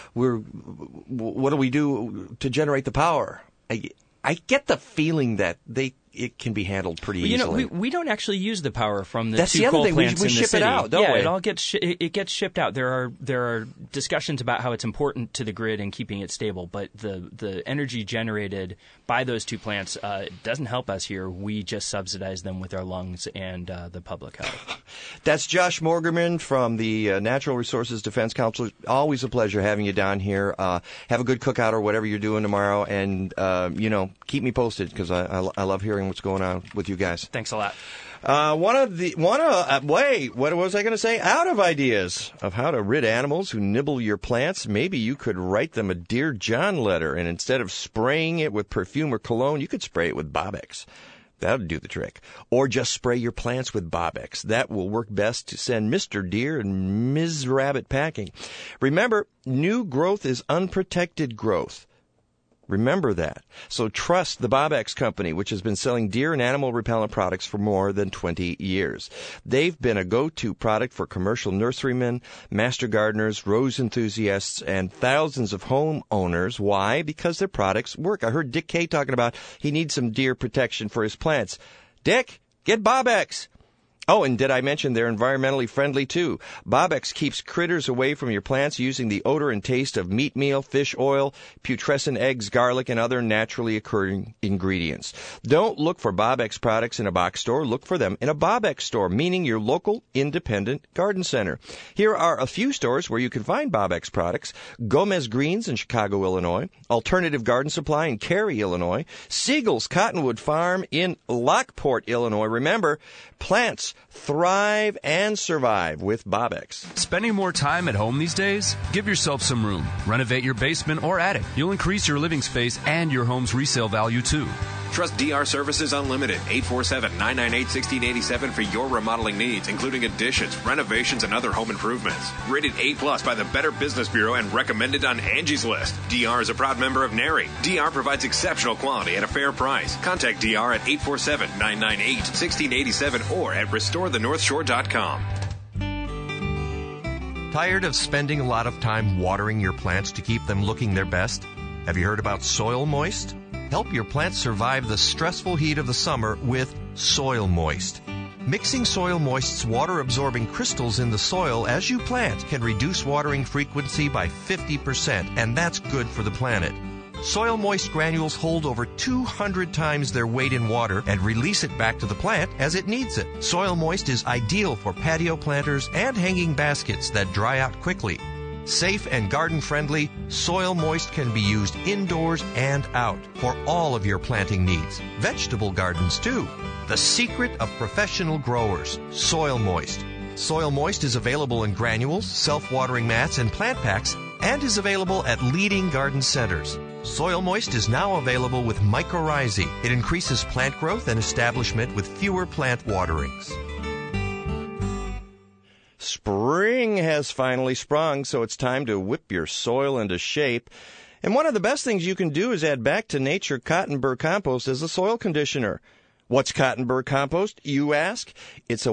G: what do we do to generate the power? I get the feeling that it can be handled pretty easily.
H: We don't actually use the power from the
G: That's
H: two
G: the other
H: coal
G: thing.
H: plants
G: We
H: in the
G: ship
H: city.
G: it out, don't we?
H: It all gets it gets shipped out. There are discussions about how it's important to the grid and keeping it stable, but the energy generated by those two plants doesn't help us here. We just subsidize them with our lungs and the public health.
G: That's Josh Morgerman from the Natural Resources Defense Council. Always a pleasure having you down here. Have a good cookout or whatever you're doing tomorrow, and keep me posted because I love hearing what's going on with you guys.
H: Thanks a lot.
G: What was I going to say? Out of ideas of how to rid animals who nibble your plants, maybe you could write them a Dear John letter, and instead of spraying it with perfume or cologne, you could spray it with Bob-X. That would do the trick. Or just spray your plants with Bob-X. That will work best to send Mr. Deer and Ms. Rabbit packing. Remember, new growth is unprotected growth. Remember that. So trust the Bob-X Company, which has been selling deer and animal repellent products for more than 20 years. They've been a go-to product for commercial nurserymen, master gardeners, rose enthusiasts, and thousands of homeowners. Why? Because their products work. I heard Dick Kay talking about he needs some deer protection for his plants. Dick, get Bob-X. Oh, and did I mention they're environmentally friendly, too? Bob-X keeps critters away from your plants using the odor and taste of meat meal, fish oil, putrescent eggs, garlic, and other naturally occurring ingredients. Don't look for Bob-X products in a box store. Look for them in a Bob-X store, meaning your local independent garden center. Here are a few stores where you can find Bob-X products. Gomez Greens in Chicago, Illinois. Alternative Garden Supply in Cary, Illinois. Siegel's Cottonwood Farm in Lockport, Illinois. Remember, plants thrive and survive with Bob-X.
M: Spending more time at home these days? Give yourself some room. Renovate your basement or attic. You'll increase your living space and your home's resale value too.
N: Trust DR Services Unlimited, 847-998-1687 for your remodeling needs, including additions, renovations, and other home improvements. Rated A+ by the Better Business Bureau and recommended on Angie's List. DR is a proud member of NARI. DR provides exceptional quality at a fair price. Contact DR at 847-998-1687 or at restorethenorthshore.com.
K: Tired of spending a lot of time watering your plants to keep them looking their best? Have you heard about Soil Moist? Help your plants survive the stressful heat of the summer with Soil Moist. Mixing Soil Moist's water-absorbing crystals in the soil as you plant can reduce watering frequency by 50%, and that's good for the planet. Soil Moist granules hold over 200 times their weight in water and release it back to the plant as it needs it. Soil Moist is ideal for patio planters and hanging baskets that dry out quickly. Safe and garden-friendly, Soil Moist can be used indoors and out for all of your planting needs. Vegetable gardens, too. The secret of professional growers, Soil Moist. Soil Moist is available in granules, self-watering mats, and plant packs and is available at leading garden centers. Soil Moist is now available with mycorrhizae. It increases plant growth and establishment with fewer plant waterings.
G: Spring has finally sprung, so it's time to whip your soil into shape. And one of the best things you can do is add Back to Nature cotton burr compost as a soil conditioner. What's cotton burr compost, you ask? It's a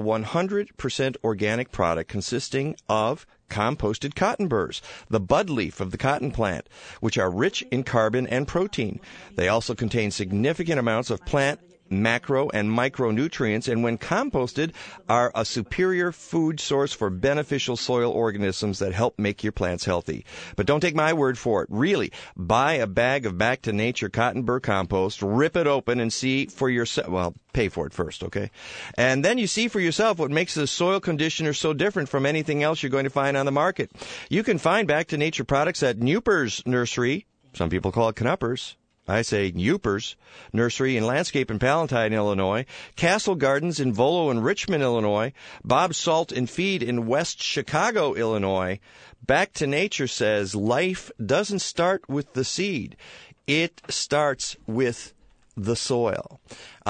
G: 100% organic product consisting of composted cotton burrs, the bud leaf of the cotton plant, which are rich in carbon and protein. They also contain significant amounts of plant, macro, and micronutrients, and when composted, are a superior food source for beneficial soil organisms that help make your plants healthy. But don't take my word for it. Really, buy a bag of Back to Nature cotton burr compost, rip it open, and see for yourself. Well, pay for it first, okay? And then you see for yourself what makes this soil conditioner so different from anything else you're going to find on the market. You can find Back to Nature products at Newper's Nursery. Some people call it Knuppers. I say Newper's Nursery and Landscape in Palatine, Illinois, Castle Gardens in Volo and Richmond, Illinois, Bob's Salt and Feed in West Chicago, Illinois. Back to Nature says life doesn't start with the seed. It starts with the soil.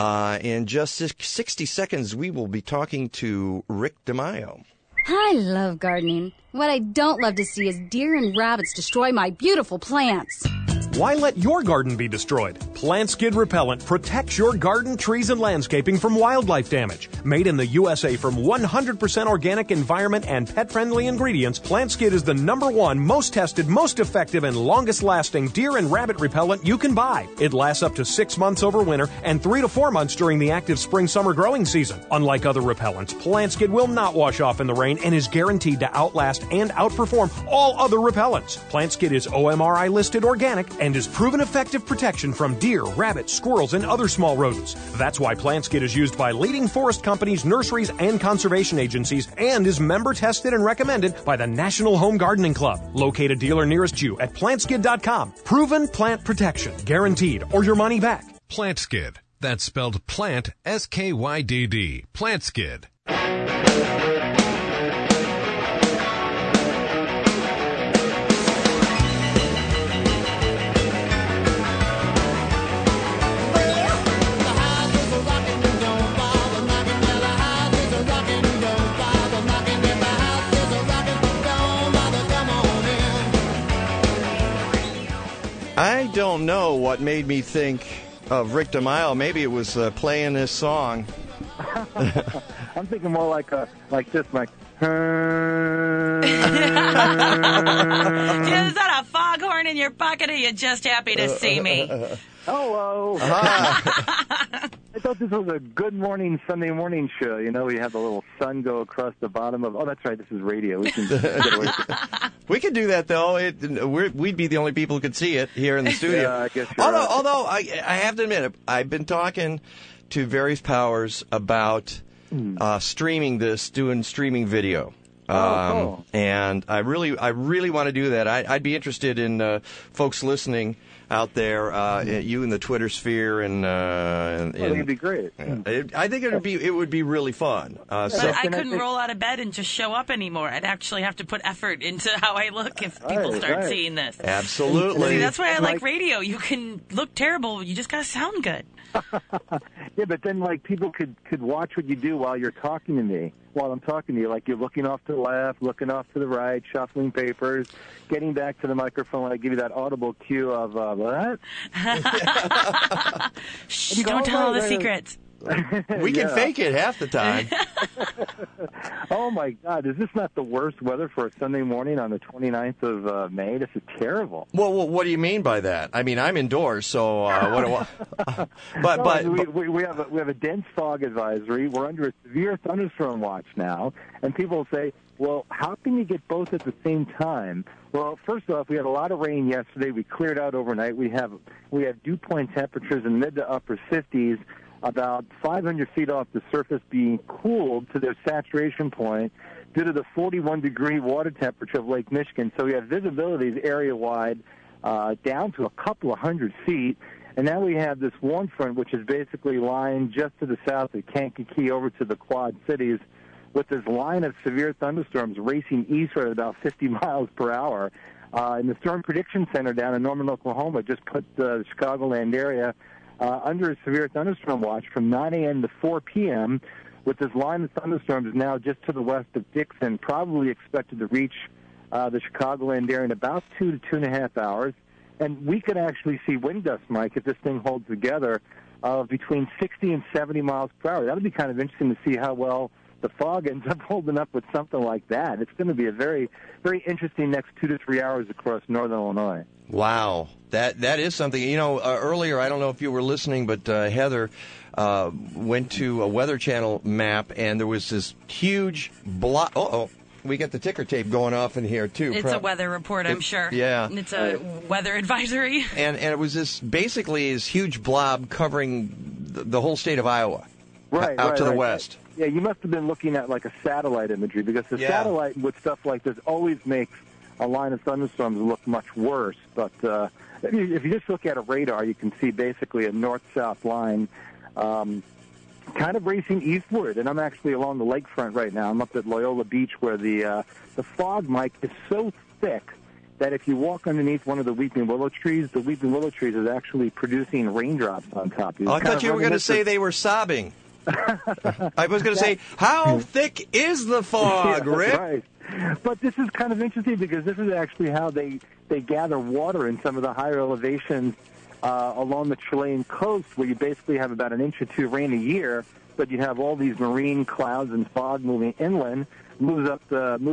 G: In just 60 seconds, we will be talking to Rick DeMaio.
I: I love gardening. What I don't love to see is deer and rabbits destroy my beautiful plants.
J: Why let your garden be destroyed? Plant Skid Repellent protects your garden, trees, and landscaping from wildlife damage. Made in the USA from 100% organic environment and pet-friendly ingredients, Plant Skid is the #1 most tested, most effective, and longest-lasting deer and rabbit repellent you can buy. It lasts up to 6 months over winter and 3 to 4 months during the active spring-summer growing season. Unlike other repellents, Plant Skid will not wash off in the rain and is guaranteed to outlast and outperform all other repellents. Plant Skid is OMRI listed organic and is proven effective protection from deer, rabbits, squirrels, and other small rodents. That's why Plant Skid is used by leading forest companies, nurseries, and conservation agencies, and is member tested and recommended by the National Home Gardening Club. Locate a dealer nearest you at plantskid.com. Proven plant protection, guaranteed, or your money back.
O: Plant Skid. That's spelled plant, S-K-Y-D-D. Plant Skid.
G: I don't know what made me think of Rick DeMaio. Maybe it was playing this song.
P: I'm thinking more like this, like.
D: Is that a foghorn in your pocket, or are you just happy to see me?
P: Hello. I thought this was a Good Morning Sunday morning show. You know, we have the little sun go across the bottom of. Oh, that's right. This is radio. We can get away with it.
G: We could do that, though. We'd be the only people who could see it here in the studio.
P: Yeah, I guess you're
G: although I have to admit, I've been talking to various powers about streaming this, doing streaming video.
P: Cool.
G: And I really want to do that. I'd be interested in folks listening out there, you in the Twitter sphere, and
P: it'd be great.
G: I think it would be really fun.
D: But I couldn't roll out of bed and just show up anymore. I'd actually have to put effort into how I look if people start seeing this.
G: Absolutely.
D: See, that's why I like radio. You can look terrible. You just got to sound good.
P: Yeah, but then people could watch what you do while you're talking to me. While I'm talking to you, like you're looking off to the left, looking off to the right, shuffling papers, getting back to the microphone. I give you that audible cue of what?
D: Shh! Don't tell all the secrets.
G: We can fake it half the time.
P: Oh, my God. Is this not the worst weather for a Sunday morning on the 29th of May? This is terrible.
G: Well, what do you mean by that? I mean, I'm indoors, so
P: we have a dense fog advisory. We're under a severe thunderstorm watch now, and people say, well, how can you get both at the same time? Well, first off, we had a lot of rain yesterday. We cleared out overnight. We have dew point temperatures in mid to upper 50s, about 500 feet off the surface being cooled to their saturation point due to the 41-degree water temperature of Lake Michigan. So we have visibilities area-wide down to a couple of hundred feet. And now we have this warm front, which is basically lying just to the south of Kankakee over to the Quad Cities, with this line of severe thunderstorms racing eastward at about 50 miles per hour. In the Storm Prediction Center down in Norman, Oklahoma, just put the Chicagoland area under a severe thunderstorm watch from 9 a.m. to 4 p.m., with this line of thunderstorms now just to the west of Dixon, probably expected to reach the Chicagoland area in about 2 to 2.5 hours. And we could actually see wind gusts, Mike, if this thing holds together, between 60 and 70 miles per hour. That would be kind of interesting to see how well the fog ends up holding up with something like that. It's going to be a very, very interesting next 2 to 3 hours across northern Illinois.
G: Wow. That is something. You know, earlier, I don't know if you were listening, but Heather went to a Weather Channel map, and there was this huge block. Uh-oh. We got the ticker tape going off in here, too.
D: It's a weather report, I'm sure.
G: Yeah.
D: It's a weather advisory.
G: And it was basically this huge blob covering the whole state of Iowa, out to the west.
P: Yeah, you must have been looking at like a satellite imagery, because the satellite with stuff like this always makes a line of thunderstorms look much worse. But if you just look at a radar, you can see basically a north-south line kind of racing eastward. And I'm actually along the lakefront right now. I'm up at Loyola Beach, where the fog, Mike, is so thick that if you walk underneath one of the weeping willow trees, the weeping willow trees is actually producing raindrops on top of you.
G: Oh, I thought you were going to say they were sobbing. I was going to say, how thick is the fog, Rick?
P: Right. But this is kind of interesting, because this is actually how they gather water in some of the higher elevations along the Chilean coast, where you basically have about an inch or two rain a year, but you have all these marine clouds and fog moving inland, moves up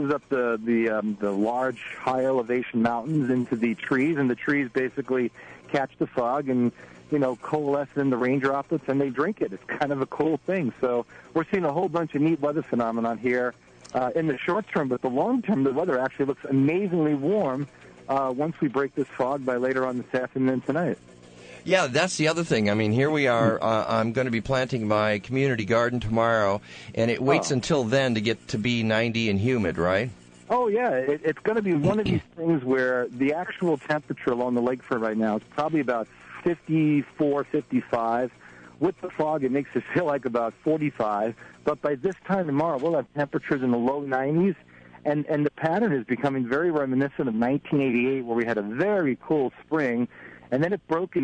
P: the large high elevation mountains into the trees, and the trees basically catch the fog and coalesce in the rain droplets, and they drink it. It's kind of a cool thing. So we're seeing a whole bunch of neat weather phenomenon here in the short term, but the long term, the weather actually looks amazingly warm once we break this fog by later on this afternoon and tonight.
G: Yeah, that's the other thing. I mean, here we are. I'm going to be planting my community garden tomorrow, and it waits until then to get to be 90 and humid, right?
P: Oh, yeah. It's going to be one of these things where the actual temperature along the lakefront right now is probably about 54, 55. With the fog, it makes it feel like about 45. But by this time tomorrow, we'll have temperatures in the low 90s. And the pattern is becoming very reminiscent of 1988, where we had a very cool spring. And then it broke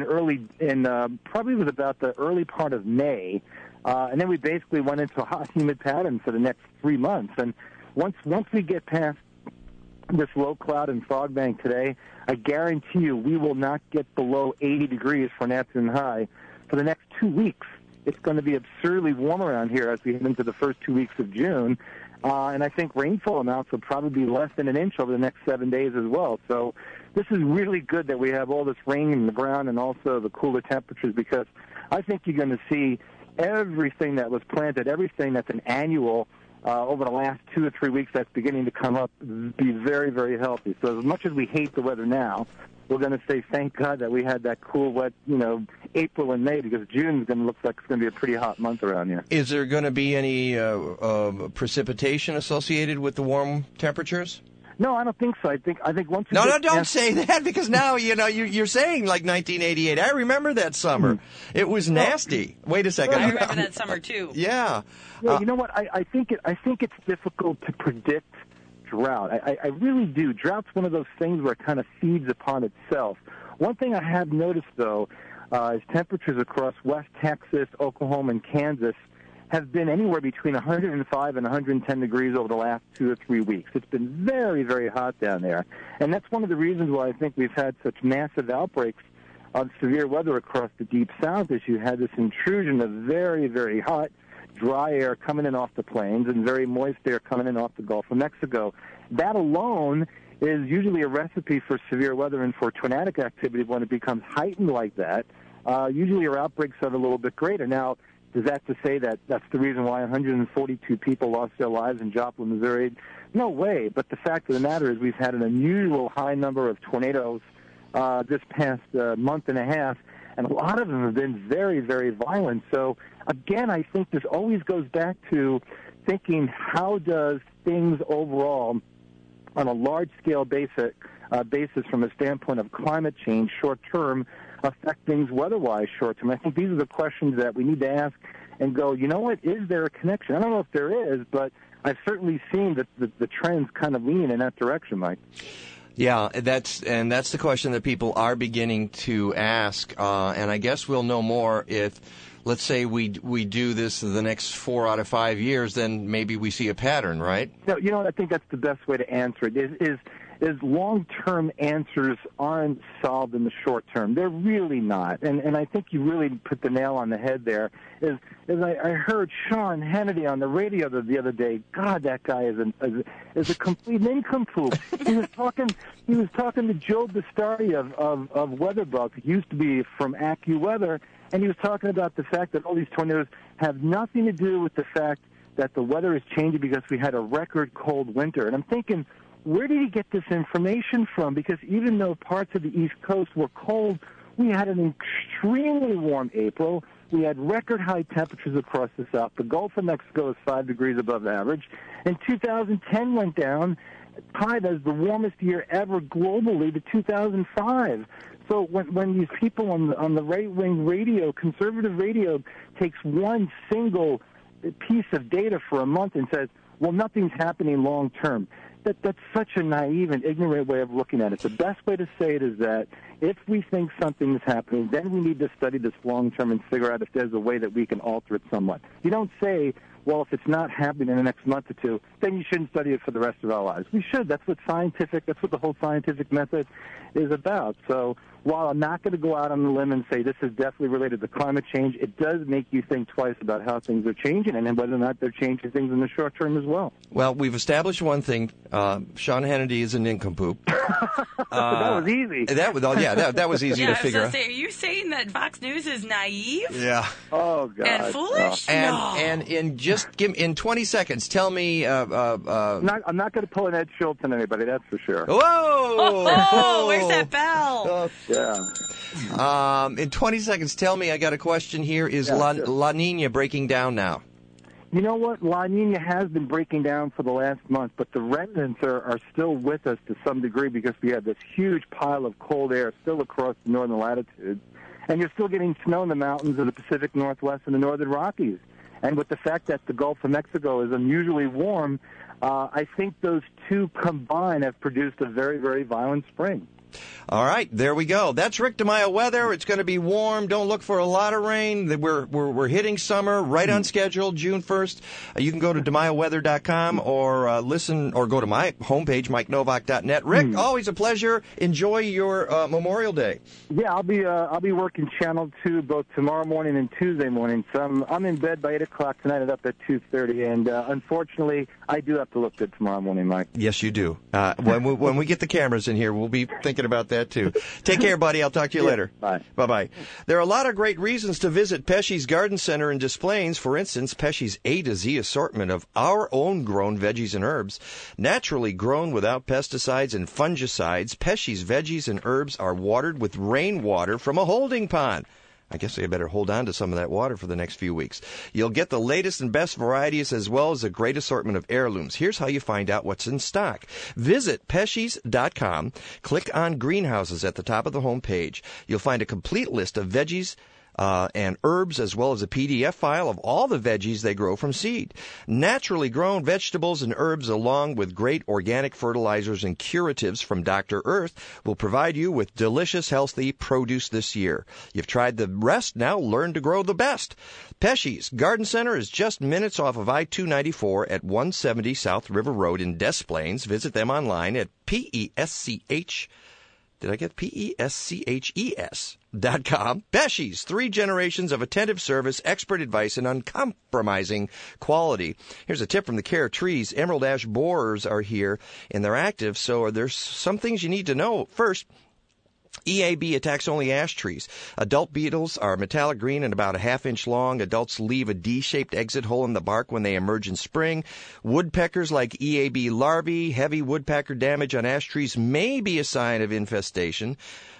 P: probably was about the early part of May. And then we basically went into a hot, humid pattern for the next 3 months. And once we get past this low cloud and fog bank today, I guarantee you we will not get below 80 degrees for an afternoon high for the next 2 weeks. It's going to be absurdly warm around here as we head into the first 2 weeks of June. And I think rainfall amounts will probably be less than an inch over the next 7 days as well. So this is really good that we have all this rain in the ground and also the cooler temperatures, because I think you're going to see everything that was planted, everything that's an annual over the last 2 or 3 weeks that's beginning to come up, be very, very healthy. So as much as we hate the weather now, we're going to say thank God that we had that cool, wet, April and May, because June is going to look like it's going to be a pretty hot month around here.
G: Is there going to be any precipitation associated with the warm temperatures?
P: No, I don't think so. I think once.
G: Don't say that, because now you're saying like 1988. I remember that summer. It was nasty. Wait a second.
D: I remember that summer too.
G: Yeah.
P: Yeah. You know what? I think it's difficult to predict drought. I really do. Drought's one of those things where it kind of feeds upon itself. One thing I have noticed, though, is temperatures across West Texas, Oklahoma, and Kansas have been anywhere between 105 and 110 degrees over the last 2 or 3 weeks. It's been very, very hot down there. And that's one of the reasons why I think we've had such massive outbreaks of severe weather across the Deep South, is you had this intrusion of very, very hot, dry air coming in off the plains and very moist air coming in off the Gulf of Mexico. That alone is usually a recipe for severe weather and for tornadic activity. When it becomes heightened like that, usually our outbreaks are a little bit greater. Now, is that to say that that's the reason why 142 people lost their lives in Joplin, Missouri? No way. But the fact of the matter is we've had an unusual high number of tornadoes this past month and a half, and a lot of them have been very, very violent. So, again, I think this always goes back to thinking, how does things overall on a large-scale basis from a standpoint of climate change short-term affect things weather-wise short-term? I think these are the questions that we need to ask and go, you know what, is there a connection? I don't know if there is, but I've certainly seen that the trends kind of lean in that direction, Mike.
G: Yeah, that's the question that people are beginning to ask, and I guess we'll know more if, let's say, we do this the next 4 out of 5 years, then maybe we see a pattern, right?
P: No, I think that's the best way to answer it. Is long-term answers aren't solved in the short term. They're really not. And I think you really put the nail on the head there. I heard Sean Hannity on the radio the other day. God, that guy is a complete nincompoop. He was talking to Joe Bastardi of WeatherBug, who used to be from AccuWeather, and he was talking about the fact that all these tornadoes have nothing to do with the fact that the weather is changing because we had a record cold winter. And I'm thinking, where did he get this information from? Because even though parts of the East Coast were cold, we had an extremely warm April. We had record high temperatures across the South. The Gulf of Mexico is 5 degrees above average. And 2010 went down, tied as the warmest year ever globally to 2005. So when these people on the right-wing radio, conservative radio, takes one single piece of data for a month and says, well, nothing's happening long-term, that's such a naive and ignorant way of looking at it. The best way to say it is that if we think something is happening, then we need to study this long-term and figure out if there's a way that we can alter it somewhat. You don't say, well, if it's not happening in the next month or two, then you shouldn't study it for the rest of our lives. We should. That's what the whole scientific method is about. So while I'm not going to go out on the limb and say this is definitely related to climate change, it does make you think twice about how things are changing and whether or not they're changing things in the short term as well.
G: Well, we've established one thing. Sean Hannity is a nincompoop.
P: That was easy.
G: That was easy to figure out.
D: Are you saying that Fox News is naive?
G: Yeah.
P: Oh, God.
D: And foolish?
G: And in 20 seconds, tell me.
P: I'm not going to pull an Ed Schultz on anybody, that's for sure.
G: Whoa!
D: Oh, where's that bell?
P: Yeah.
G: In 20 seconds, tell me, I got a question here. Is La Nina breaking down now?
P: You know what? La Nina has been breaking down for the last month, but the remnants are still with us to some degree because we have this huge pile of cold air still across the northern latitudes. And you're still getting snow in the mountains of the Pacific Northwest and the Northern Rockies. And with the fact that the Gulf of Mexico is unusually warm, I think those two combined have produced a very, very violent spring.
G: All right, there we go. That's Rick DeMaio weather. It's going to be warm. Don't look for a lot of rain. We're hitting summer right on schedule, June 1st. You can go to DeMaioWeather.com or listen or go to my homepage, MikeNovak.net. Rick, always a pleasure. Enjoy your Memorial Day.
P: Yeah, I'll be working Channel 2 both tomorrow morning and Tuesday morning. So I'm in bed by 8 o'clock tonight and up at 2:30. And unfortunately, I do have to look good tomorrow morning, Mike.
G: Yes, you do. When we get the cameras in here, we'll be thinking about that too. Take care, buddy. I'll talk to you later.
P: Bye.
G: Bye-bye. There are a lot of great reasons to visit Pesce's Garden Center in Des Plaines. For instance, Pesce's A to Z assortment of our own grown veggies and herbs, naturally grown without pesticides and fungicides. Pesce's veggies and herbs are watered with rainwater from a holding pond. I guess I better hold on to some of that water for the next few weeks. You'll get the latest and best varieties as well as a great assortment of heirlooms. Here's how you find out what's in stock. Visit Pesce's.com. Click on Greenhouses at the top of the home page. You'll find a complete list of veggies and herbs, as well as a PDF file of all the veggies they grow from seed. Naturally grown vegetables and herbs, along with great organic fertilizers and curatives from Dr. Earth, will provide you with delicious, healthy produce this year. You've tried the rest, now learn to grow the best. Pesce's Garden Center is just minutes off of I-294 at 170 South River Road in Des Plaines. Visit them online at PESCHES.com. Pesce's, 3 generations of attentive service, expert advice, and uncompromising quality. Here's a tip from the Care of Trees. Emerald ash borers are here, and they're active, so there's some things you need to know. First, EAB attacks only ash trees. Adult beetles are metallic green and about a half-inch long. Adults leave a D-shaped exit hole in the bark when they emerge in spring. Woodpeckers like EAB larvae. Heavy woodpecker damage on ash trees may be a sign of infestation.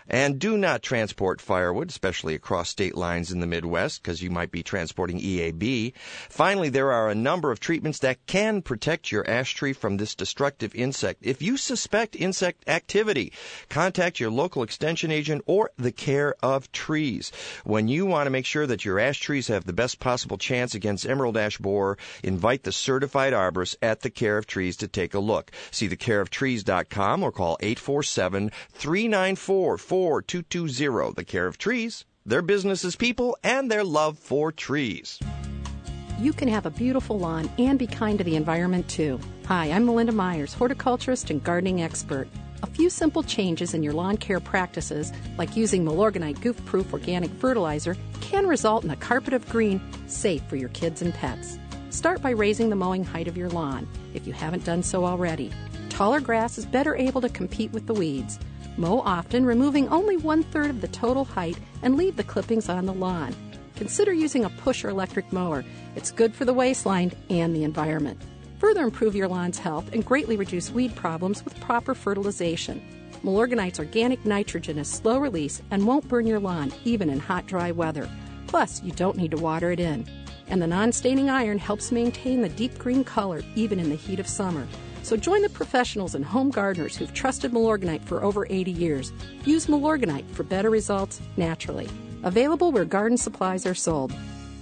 G: And do not transport firewood, especially across state lines in the Midwest, because you might be transporting EAB. Finally, there are a number of treatments that can protect your ash tree from this destructive insect. If you suspect insect activity, contact your local extension agent or the Care of Trees. When you want to make sure that your ash trees have the best possible chance against emerald ash borer, invite the certified arborist at the Care of Trees to take a look. See thecareoftrees.com or call 847-394-4220. The Care of Trees, their business is people and their love for trees.
Q: You can have a beautiful lawn and be kind to the environment, too. Hi, I'm Melinda Myers, horticulturist and gardening expert. A few simple changes in your lawn care practices, like using Milorganite goof-proof organic fertilizer, can result in a carpet of green safe for your kids and pets. Start by raising the mowing height of your lawn, if you haven't done so already. Taller grass is better able to compete with the weeds. Mow often, removing only 1/3 of the total height, and leave the clippings on the lawn. Consider using a push or electric mower. It's good for the waistline and the environment. Further improve your lawn's health and greatly reduce weed problems with proper fertilization. Milorganite's organic nitrogen is slow release and won't burn your lawn, even in hot, dry weather. Plus, you don't need to water it in. And the non-staining iron helps maintain the deep green color even in the heat of summer. So join the professionals and home gardeners who've trusted Milorganite for over 80 years. Use Milorganite for better results naturally. Available where garden supplies are sold.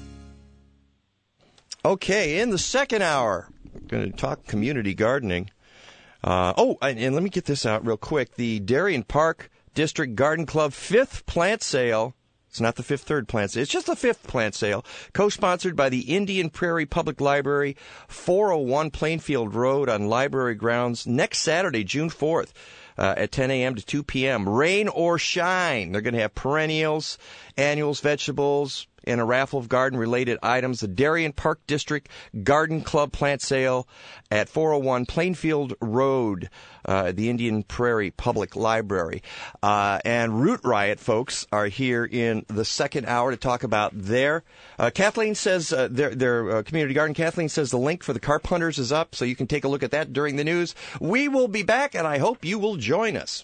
G: Okay, in the second hour, we're going to talk community gardening. And let me get this out real quick. The Darien Park District Garden Club 5th plant sale. It's not the 5th third plant sale. It's just the 5th plant sale, co-sponsored by the Indian Prairie Public Library, 401 Plainfield Road on library grounds, next Saturday, June 4th. At 10 a.m. to 2 p.m. Rain or shine. They're going to have perennials, annuals, vegetables, and a raffle of garden-related items. The Darien Park District Garden Club plant sale at 401 Plainfield Road, the Indian Prairie Public Library. And Root Riot folks are here in the second hour to talk about their. Kathleen says their community garden. Kathleen says the link for the carp hunters is up, so you can take a look at that during the news. We will be back, and I hope you will join us.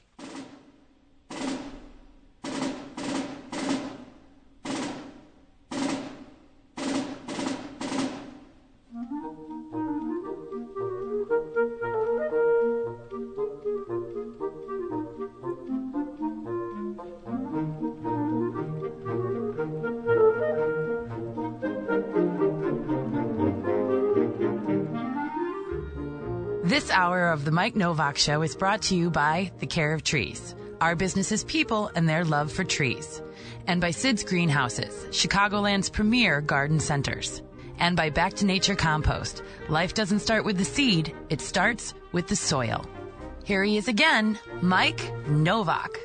A: This hour of the Mike Novak Show is brought to you by the Care of Trees. Our business is people and their love for trees. And by Sid's Greenhouses, Chicagoland's premier garden centers. And by Back to Nature Compost. Life doesn't start with the seed, it starts with the soil. Here he is again, Mike Novak.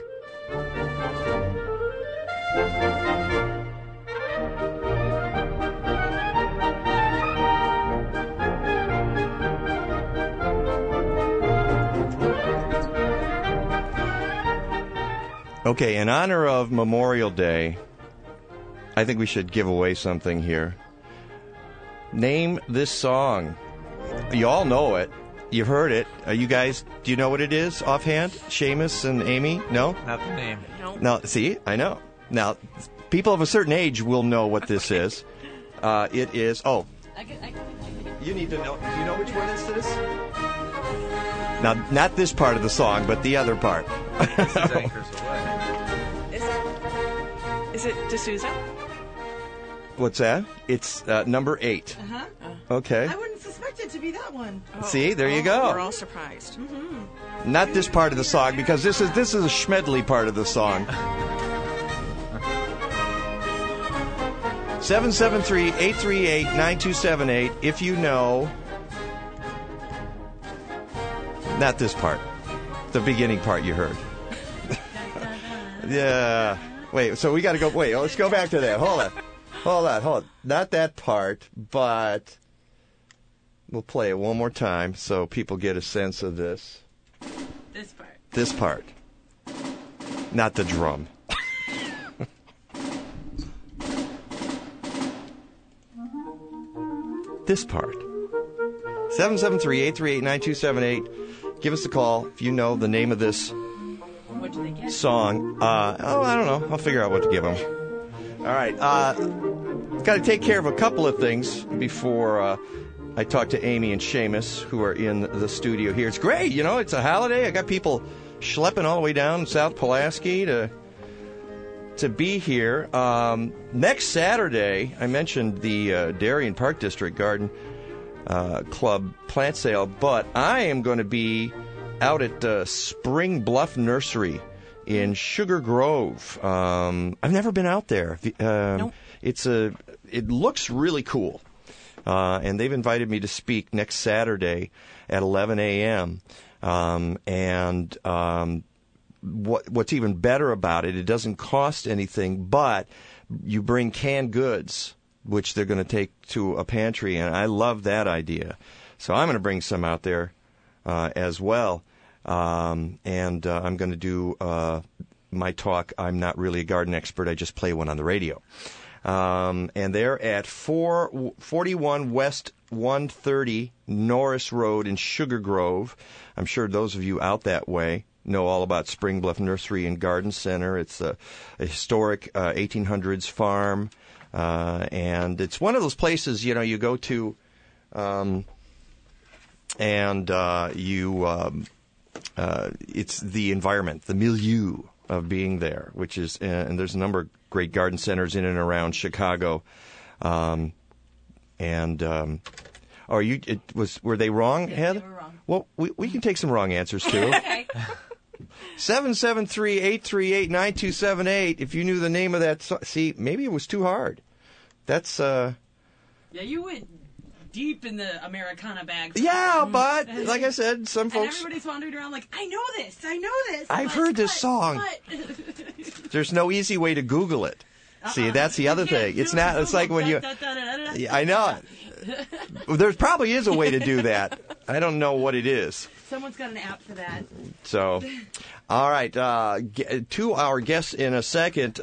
G: Okay, in honor of Memorial Day, I think we should give away something here. Name this song. You all know it. You've heard it. You guys, do you know what it is offhand? Seamus and Amy? No?
R: Not the name.
G: No, see? I know. Now, people of a certain age will know what this is. It is... Oh. You need to know... Do you know which one this is? Now, not this part of the song, but the other part.
R: This is Anchors Away.
D: Is it D'Souza?
G: What's that? It's number 8.
D: Uh-huh.
G: Okay.
S: I wouldn't suspect it to be that one.
G: See, there you go.
S: We're all surprised. Mm-hmm.
G: Not this part of the song, because this is a Schmedley part of the song. 773-838-9278 if you know. Not this part. The beginning part you heard. Yeah. Wait, so we got to go. Wait, let's go back to that. Hold on. Not that part, but we'll play it one more time so people get a sense of this. This part. Not the drum. This part. 773-838-9278. Give us a call if you know the name of this song. I don't know. I'll figure out what to give them. All right. Got to take care of a couple of things before I talk to Amy and Seamus, who are in the studio here. It's great. It's a holiday. I got people schlepping all the way down South Pulaski to be here. Next Saturday, I mentioned the Darien Park District Garden Club plant sale, but I am going to be out at Spring Bluff Nursery in Sugar Grove. I've never been out there.
D: Nope.
G: It looks really cool, and they've invited me to speak next Saturday at 11 a.m. What's even better about it doesn't cost anything, but you bring canned goods, which they're going to take to a pantry, and I love that idea. So I'm going to bring some out there as well, and I'm going to do my talk. I'm not really a garden expert. I just play one on the radio. And they're at 441 West 130 Norris Road in Sugar Grove. I'm sure those of you out that way know all about Spring Bluff Nursery and Garden Center. It's a historic 1800s farm, and it's one of those places, you go to, it's the environment, the milieu of being there, which is, and there's a number of great garden centers in and around Chicago. Were they wrong, Heather? They were wrong. Well, we can take some wrong answers too.
D: Okay.
G: 773-838-9278. If you knew the name of that song, see, maybe it was too hard. That's
D: Yeah, you went deep in the Americana bag.
G: Yeah, but like I said, some folks.
D: And everybody's wandering around like, I know this.
G: I've heard this song. There's no easy way to Google it. See, that's the other thing. It's not. It's like when you. I know it. There probably is a way to do that. I don't know what it is.
D: Someone's got an app for that.
G: So, all right. To our guests in a second.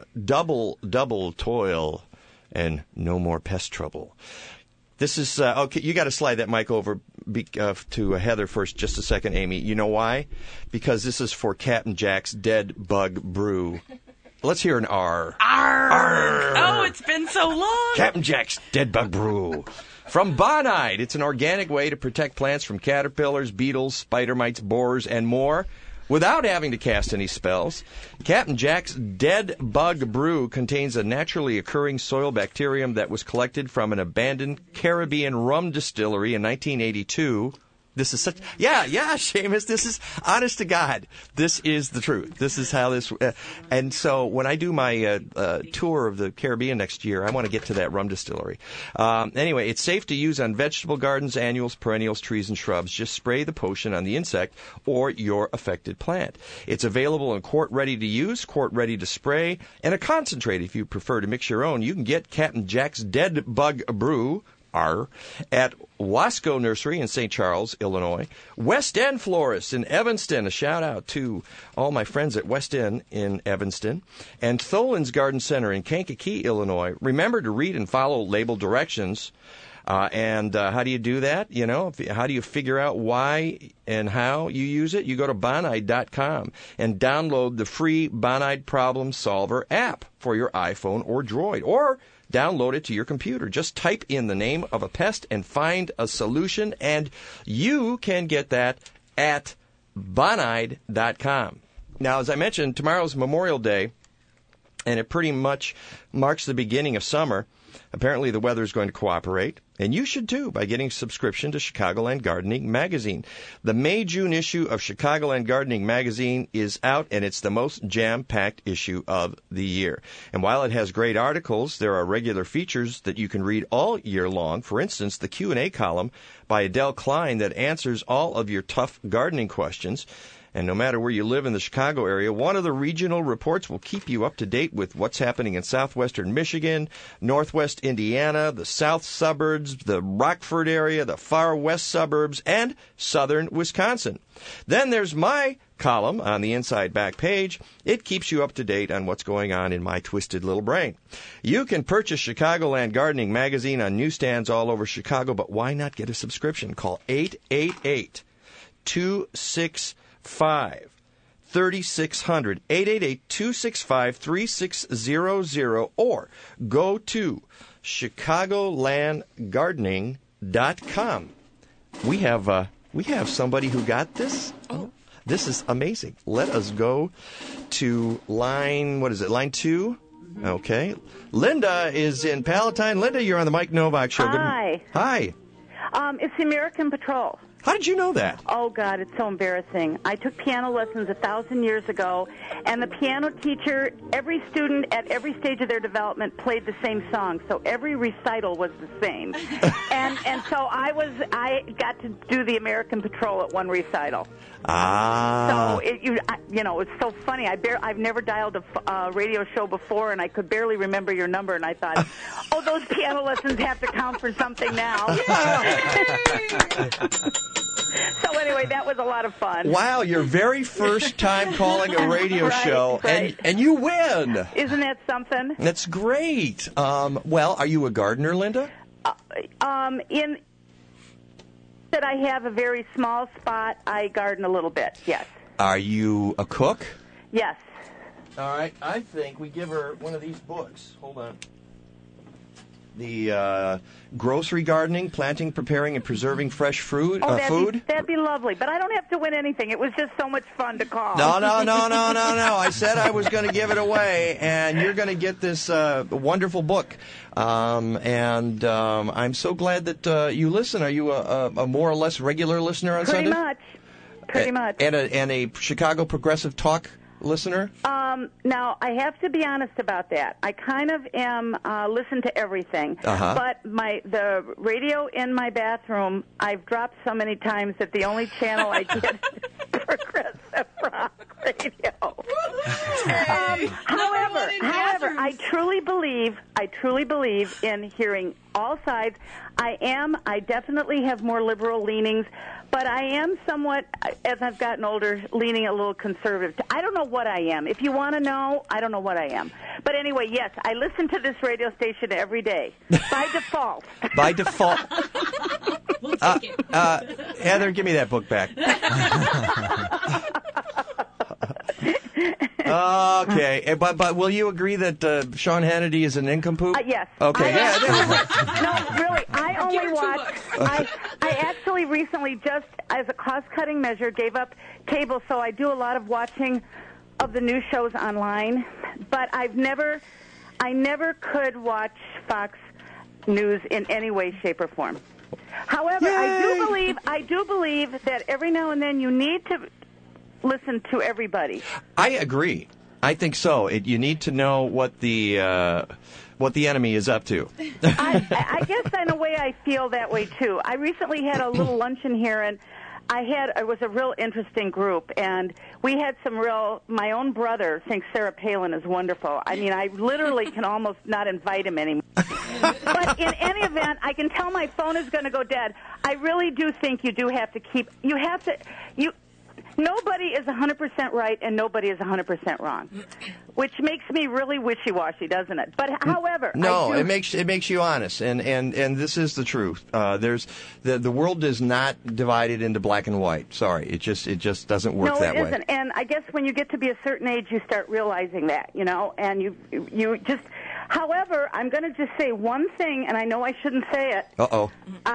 G: Double toil, and no more pest trouble. This is okay. You got to slide that mic over to Heather first, just a second, Amy. You know why? Because this is for Captain Jack's Dead Bug Brew. Let's hear an R.
D: Arr.
G: Arr.
D: Oh, it's been so long.
G: Captain Jack's Dead Bug Brew. From Bonide. It's an organic way to protect plants from caterpillars, beetles, spider mites, borers, and more without having to cast any spells. Captain Jack's Dead Bug Brew contains a naturally occurring soil bacterium that was collected from an abandoned Caribbean rum distillery in 1982. This is such, Seamus, this is, honest to God, this is the truth. This is how this, and so when I do my tour of the Caribbean next year, I want to get to that rum distillery. Anyway, it's safe to use on vegetable gardens, annuals, perennials, trees, and shrubs. Just spray the potion on the insect or your affected plant. It's available in quart ready to use, quart ready to spray, and a concentrate if you prefer to mix your own. You can get Captain Jack's Dead Bug Brew at Wasco Nursery in St. Charles, Illinois. West End Florist in Evanston. A shout out to all my friends at West End in Evanston. And Tholen's Garden Center in Kankakee, Illinois. Remember to read and follow label directions. And how do you do that? How do you figure out why and how you use it? You go to Bonide.com and download the free Bonide Problem Solver app for your iPhone or Droid. Or download it to your computer. Just type in the name of a pest and find a solution, and you can get that at Bonide.com. Now, as I mentioned, tomorrow's Memorial Day, and it pretty much marks the beginning of summer. Apparently, the weather is going to cooperate, and you should too by getting a subscription to Chicagoland Gardening Magazine. The May-June issue of Chicagoland Gardening Magazine is out, and it's the most jam-packed issue of the year. And while it has great articles, there are regular features that you can read all year long. For instance, the Q&A column by Adele Klein that answers all of your tough gardening questions. And no matter where you live in the Chicago area, one of the regional reports will keep you up to date with what's happening in southwestern Michigan, northwest Indiana, the south suburbs, the Rockford area, the far west suburbs, and southern Wisconsin. Then there's my column on the inside back page. It keeps you up to date on what's going on in my twisted little brain. You can purchase Chicagoland Gardening Magazine on newsstands all over Chicago, but why not get a subscription? Call 888-265-3737 3600, 888-265-3600, or go to ChicagolandGardening.com. We have somebody who got this. Oh. This is amazing. Let us go to line 2. Mm-hmm. Okay. Linda is in Palatine. Linda, you're on the Mike Novak Show.
T: Hi.
G: Hi.
T: It's the American Patrol.
G: How did you know that?
T: Oh, God, it's so embarrassing. I took piano lessons 1,000 years ago, and the piano teacher, every student at every stage of their development played the same song, so every recital was the same. and so I got to do the American Patrol at one recital.
G: Ah.
T: So, it's so funny. I've never dialed a radio show before, and I could barely remember your number, and I thought, oh, those piano lessons have to count for something now. So anyway, that was a lot of fun.
G: Wow, your very first time calling a radio show,
T: right.
G: And you win.
T: Isn't that something?
G: That's great. Well, are you a gardener, Linda?
T: In that I have a very small spot, I garden a little bit, yes.
G: Are you a cook?
T: Yes.
G: All right, I think we give her one of these books. Hold on. The grocery gardening, planting, preparing, and preserving fresh food.
T: That'd be lovely. But I don't have to win anything. It was just so much fun to call.
G: No. I said I was going to give it away, and you're going to get this wonderful book. And I'm so glad that you listen. Are you a more or less regular listener on Sunday?
T: Pretty much.
G: And a Chicago Progressive Talk listener?
T: Now, I have to be honest about that. I kind of am listen to everything.
G: Uh-huh.
T: But the radio in my bathroom, I've dropped so many times that the only channel I get is Progressive Rock Radio. However, I truly believe in hearing all sides. I definitely have more liberal leanings, but I am somewhat, as I've gotten older, leaning a little conservative. I don't know what I am. If you want to know, I don't know what I am. But anyway, yes, I listen to this radio station every day, by default.
G: By default. We'll take it. Heather, give me that book back. Okay, but will you agree that Sean Hannity is an nincompoop?
T: Yes.
G: Okay.
T: No, really, I only watch. I actually recently, just as a cost-cutting measure, gave up cable, so I do a lot of watching of the news shows online. But I never could watch Fox News in any way, shape, or form. However,
G: Yay!
T: I do believe that every now and then you need to listen to everybody.
G: I agree. I think so. You need to know what the enemy is up to.
T: I guess in a way I feel that way too. I recently had a little luncheon here, and it was a real interesting group, and we had my own brother thinks Sarah Palin is wonderful. I mean, I literally can almost not invite him anymore. But in any event, I can tell my phone is going to go dead. I really do think you do have to nobody is 100% right and nobody is 100% wrong, which makes me really wishy-washy, doesn't it? But however,
G: it makes you honest, and this is the truth. There's the world is not divided into black and white. Sorry, it just doesn't work that way.
T: No, it isn't. And I guess when you get to be a certain age, you start realizing that, and you just. However, I'm going to just say one thing, and I know I shouldn't say it.
G: Uh-oh.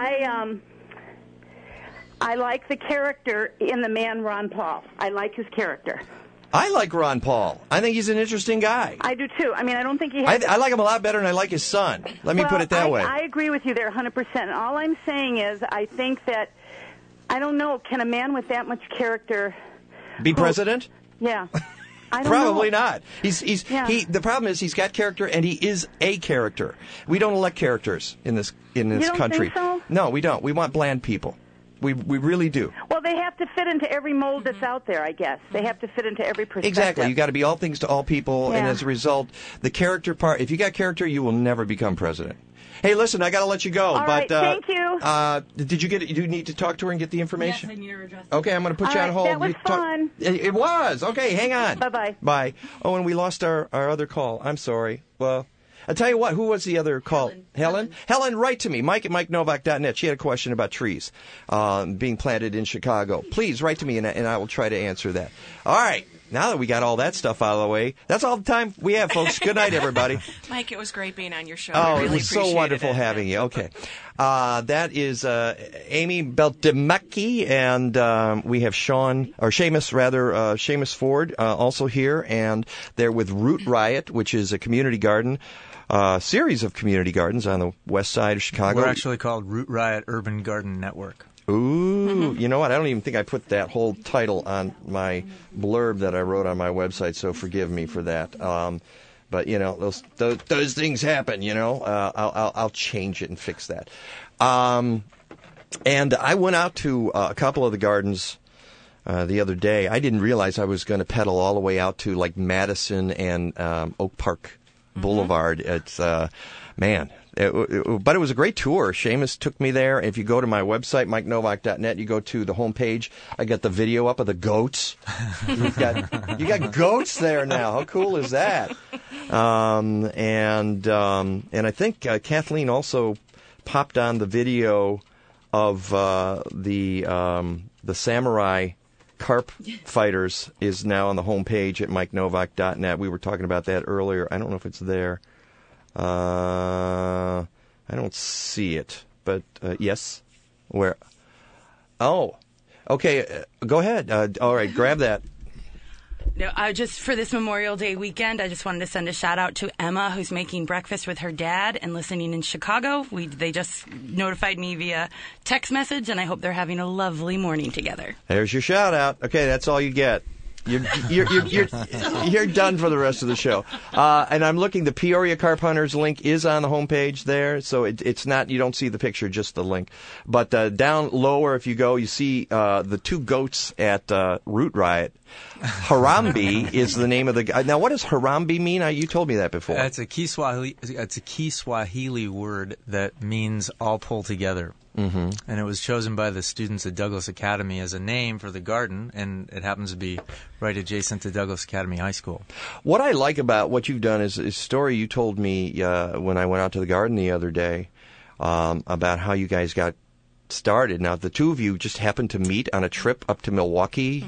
T: I like the character in the man Ron Paul. I like his character.
G: I like Ron Paul. I think he's an interesting guy.
T: I do, too. I mean, I don't think he has...
G: I like him a lot better than I like his son. Let me put it that way.
T: I agree with you there 100%. And all I'm saying is I think that, I don't know, can a man with that much character...
G: Be president?
T: Yeah. I don't
G: Probably
T: know.
G: not. The problem is he's got character, and he is a character. We don't elect characters in this country.
T: Think so?
G: No, we don't. We want bland people. We really do.
T: Well, they have to fit into every mold that's out there, I guess. They have to fit into every perspective.
G: Exactly. You got to be all things to all people, and as a result, the character part. If you got character, you will never become president. Hey, listen, I got to let you go.
T: All right, thank you.
G: Did you get it? Do you need to talk to her and get the information?
D: Yes, I need her address.
G: Okay, I'm going to put you on hold.
T: That was fun.
G: It was. Okay, hang on.
T: Bye-bye.
G: Bye. Oh, and we lost our other call. I'm sorry. Well, I'll tell you what. Who was the other call? Helen? Helen, write to me. Mike at MikeNovak.net. She had a question about trees being planted in Chicago. Please write to me, and I will try to answer that. All right. now that we got all that stuff out of the way, that's all the time we have, folks. Good night, everybody.
U: Mike, it was great being on your show.
G: Oh,
U: really
G: it was so wonderful having you. Okay. That is Amy Beltemaki, and we have Seamus Ford also here, and they're with Root Riot, which is a community garden, series of community gardens on the west side of Chicago.
R: We're actually called Root Riot Urban Garden Network.
G: Ooh, you know what? I don't even think I put that whole title on my blurb that I wrote on my website, so forgive me for that. But you know, those things happen. You know, I'll change it and fix that. And I went out to a couple of the gardens the other day. I didn't realize I was going to pedal all the way out to like Madison and Oak Park Boulevard. It's man. But it was a great tour. Seamus took me there. If you go to my website, MikeNovak.net, you go to the homepage. I got the video up of the goats. You got goats there now. How cool is that? And I think Kathleen also popped on the video of the samurai carp fighters is now on the homepage at MikeNovak.net. We were talking about that earlier. I don't know if it's there. I don't see it, but yes. Where? Oh, okay. Go ahead. All right, grab that.
D: No, just for this Memorial Day weekend, I just wanted to send a shout out to Emma, who's making breakfast with her dad and listening in Chicago. They just notified me via text message, and I hope they're having a lovely morning together.
G: There's your shout out. Okay, that's all you get. You're done for the rest of the show. And I'm looking. The Peoria Carp Hunters link is on the homepage there, so it's not. You don't see the picture, just the link. But down lower, if you go, you see the two goats at Root Riot. Harambe is the name of the guy. Now, what does Harambe mean? You told me that before.
R: It's a Kiswahili word that means all pull together. Mm-hmm. And it was chosen by the students at Douglas Academy as a name for the garden, and it happens to be right adjacent to Douglas Academy High School.
G: What I like about what you've done is a story you told me when I went out to the garden the other day about how you guys got started. Now, the two of you just happened to meet on a trip up to Milwaukee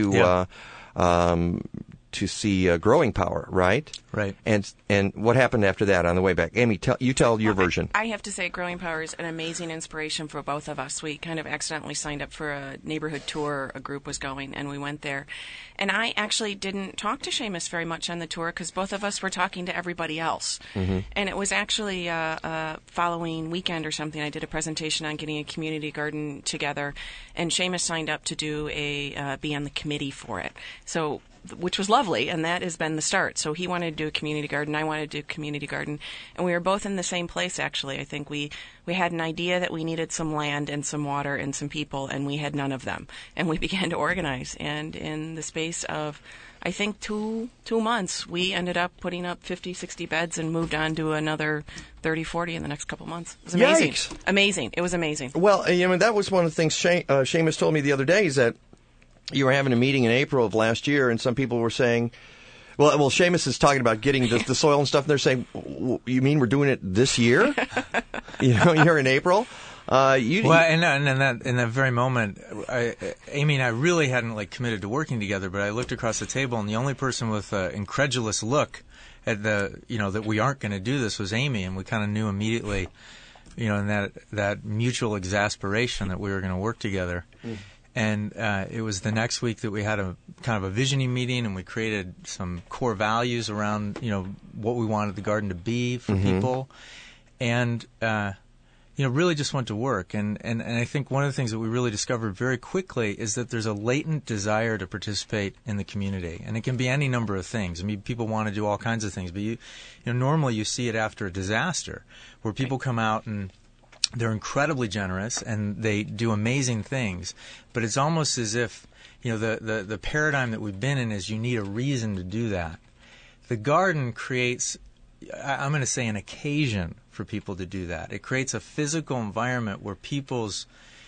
G: to see Growing Power, right?
R: Right.
G: And what happened after that on the way back? Amy, tell your version.
U: I have to say Growing Power is an amazing inspiration for both of us. We kind of accidentally signed up for a neighborhood tour a group was going, and we went there. And I actually didn't talk to Seamus very much on the tour because both of us were talking to everybody else. Mm-hmm. And it was actually following weekend or something, I did a presentation on getting a community garden together, and Seamus signed up to do be on the committee for it. So, which was lovely, and that has been the start. So he wanted to do a community garden, I wanted to do a community garden, and we were both in the same place, actually. I think we had an idea that we needed some land and some water and some people, and we had none of them. And we began to organize, and in the space of, I think, two months, we ended up putting up 50, 60 beds and moved on to another 30, 40 in the next couple months. It was amazing.
G: Yikes.
U: Amazing. It was amazing.
G: Well, that was one of the things Seamus told me the other day, is that you were having a meeting in April of last year, and some people were saying, well, Seamus is talking about getting the soil and stuff, and they're saying, you mean we're doing it this year? You're in April?
R: In that very moment, Amy and I really hadn't committed to working together, but I looked across the table, and the only person with an incredulous look at that we aren't going to do this was Amy, and we kind of knew immediately, in that mutual exasperation that we were going to work together. Mm. And it was the next week that we had a kind of a visioning meeting, and we created some core values around, what we wanted the garden to be for people, and really just went to work. And I think one of the things that we really discovered very quickly is that there's a latent desire to participate in the community, and it can be any number of things. I mean, people want to do all kinds of things, but normally you see it after a disaster, where people come out and they're incredibly generous and they do amazing things, but it's almost as if the paradigm that we've been in is you need a reason to do that. The garden creates, I'm going to say, an occasion for people to do that. It creates a physical environment where people's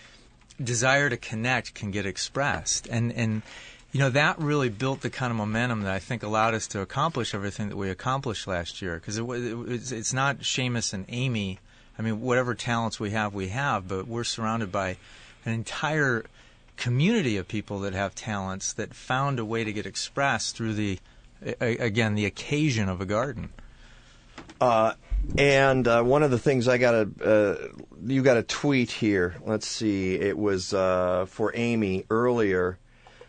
R: desire to connect can get expressed, and that really built the kind of momentum that I think allowed us to accomplish everything that we accomplished last year. Because it's not Seamus and Amy. I mean, whatever talents we have, but we're surrounded by an entire community of people that have talents that found a way to get expressed through the occasion of a garden.
G: And one of the things you got a tweet here. Let's see. It was for Amy earlier.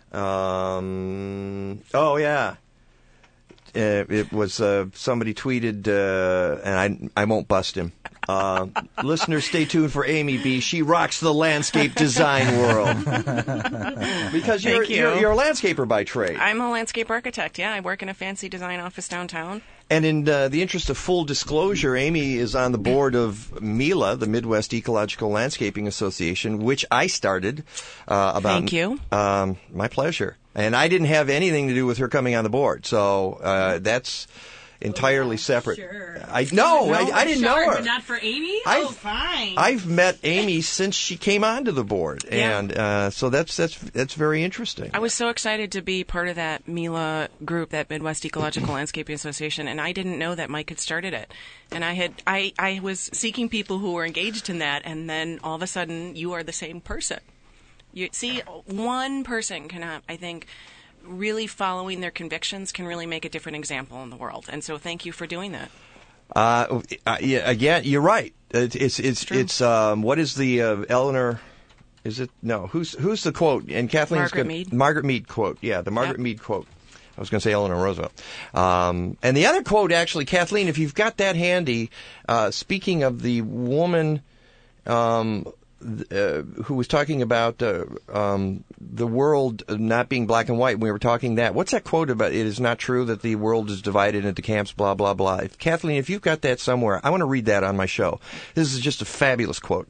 G: Oh yeah. It was somebody tweeted, and I won't bust him. Listeners, stay tuned for Amy B. She rocks the landscape design world. Because you're a landscaper by trade.
U: I'm a landscape architect, yeah. I work in a fancy design office downtown.
G: And in the interest of full disclosure, Amy is on the board of MELA, the Midwest Ecological Landscaping Association, which I started about...
U: Thank you.
G: My pleasure. And I didn't have anything to do with her coming on the board, so that's entirely separate.
D: Sure.
G: I didn't know her.
D: Not for Amy? Fine.
G: I've met Amy since she came onto the board, and so that's very interesting.
U: I was so excited to be part of that MELA group, that Midwest Ecological Landscaping Association, and I didn't know that Mike had started it. And I was seeking people who were engaged in that, and then all of a sudden, you are the same person. You see, one person can, I think, really following their convictions can really make a different example in the world. And so thank you for doing that.
G: Yeah, again, you're right. It's what is the Eleanor? Is it no? Who's the quote? And Kathleen's Margaret Mead quote. Yeah, the Margaret Mead quote. I was going to say Eleanor Roosevelt. And the other quote, actually, Kathleen, if you've got that handy, speaking of the woman who was talking about the world not being black and white. We were talking that. What's that quote about? It is not true that the world is divided into camps, blah, blah, blah. Kathleen, if you've got that somewhere, I want to read that on my show. This is just a fabulous quote.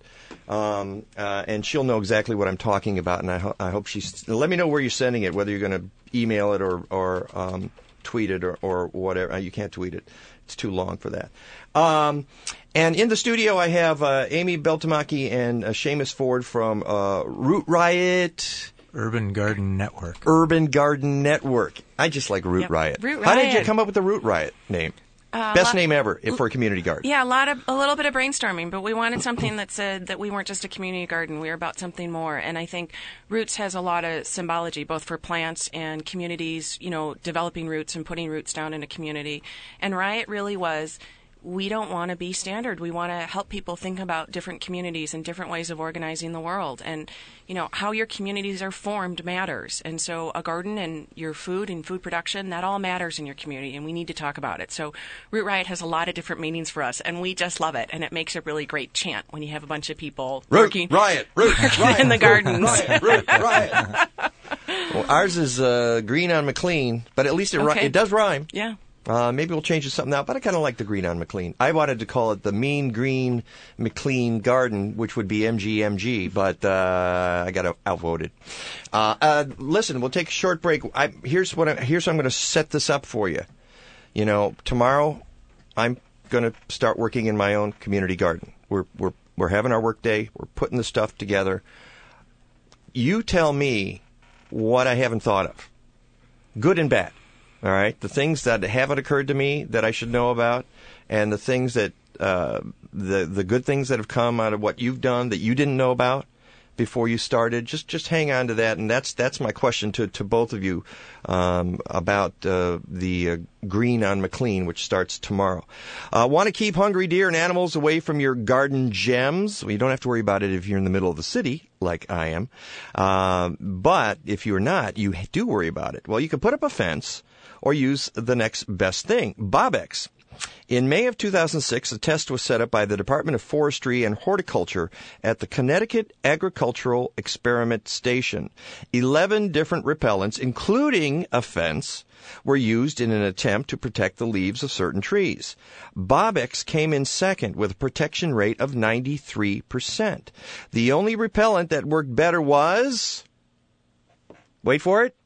G: And she'll know exactly what I'm talking about, and I hope she's... Let me know where you're sending it, whether you're going to email it or tweet it or whatever. You can't tweet it. It's too long for that. And in the studio, I have Amy Beltamaki and Seamus Ford from Root Riot...
R: Urban Garden Network.
G: Urban Garden Network. I just like Root Riot.
U: Root
G: How did
U: Riot.
G: you come up with the Root Riot name? Best name ever for a community garden.
U: Yeah, a little bit of brainstorming, but we wanted something that said that we weren't just a community garden. We were about something more. And I think roots has a lot of symbology, both for plants and communities, developing roots and putting roots down in a community. And Riot really was... We don't want to be standard. We want to help people think about different communities and different ways of organizing the world. And, how your communities are formed matters. And so a garden and your food and food production, that all matters in your community, and we need to talk about it. So Root Riot has a lot of different meanings for us, and we just love it. And it makes a really great chant when you have a bunch of people working in the gardens.
G: Root Riot. Well, ours is Green on McLean, but at least it does rhyme.
U: Yeah.
G: Maybe we'll change it to something now, but I kind of like the Green on McLean. I wanted to call it the Mean Green McLean Garden, which would be MGMG, but I got outvoted. Listen, we'll take a short break. Here's how I'm going to set this up for you. Tomorrow I'm going to start working in my own community garden. We're having our work day. We're putting the stuff together. You tell me what I haven't thought of, good and bad. All right, the things that haven't occurred to me that I should know about, and the things that the good things that have come out of what you've done that you didn't know about before you started. Just hang on to that, and that's my question to both of you about the Green on McLean, which starts tomorrow. Want to keep hungry deer and animals away from your garden gems? Well, you don't have to worry about it if you're in the middle of the city, like I am. But if you're not, you do worry about it. Well, you can put up a fence or use the next best thing, Bobex. In May of 2006, a test was set up by the Department of Forestry and Horticulture at the Connecticut Agricultural Experiment Station. 11 different repellents, including a fence, were used in an attempt to protect the leaves of certain trees. Bobex came in second with a protection rate of 93%. The only repellent that worked better was... Wait for it.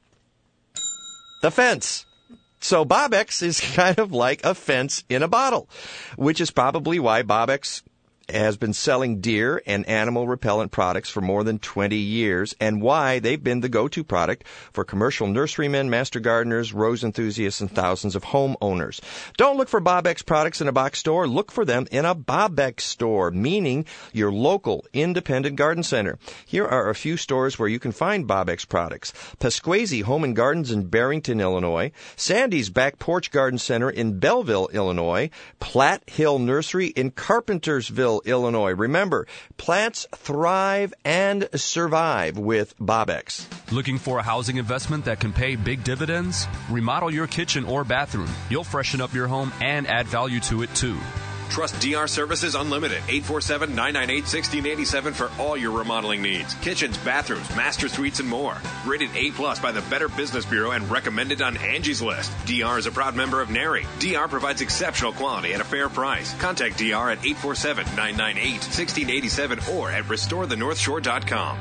G: The fence. So Bobex is kind of like a fence in a bottle, which is probably why Bobex has been selling deer and animal repellent products for more than 20 years, and why they've been the go-to product for commercial nurserymen, master gardeners, rose enthusiasts, and thousands of homeowners. Don't look for Bobex products in a box store. Look for them in a Bobex store, meaning your local independent garden center. Here are a few stores where you can find Bobex products. Pasquesi Home and Gardens in Barrington, Illinois. Sandy's Back Porch Garden Center in Belleville, Illinois. Platt Hill Nursery in Carpentersville, Illinois. Remember, plants thrive and survive with Bobex.
M: Looking for a housing investment that can pay big dividends? Remodel your kitchen or bathroom. You'll freshen up your home and add value to it, too.
N: Trust DR Services Unlimited, 847-998-1687 for all your remodeling needs. Kitchens, bathrooms, master suites, and more. Rated A+ by the Better Business Bureau and recommended on Angie's List. DR is a proud member of NARI. DR provides exceptional quality at a fair price. Contact DR at 847-998-1687 or at restorethenorthshore.com.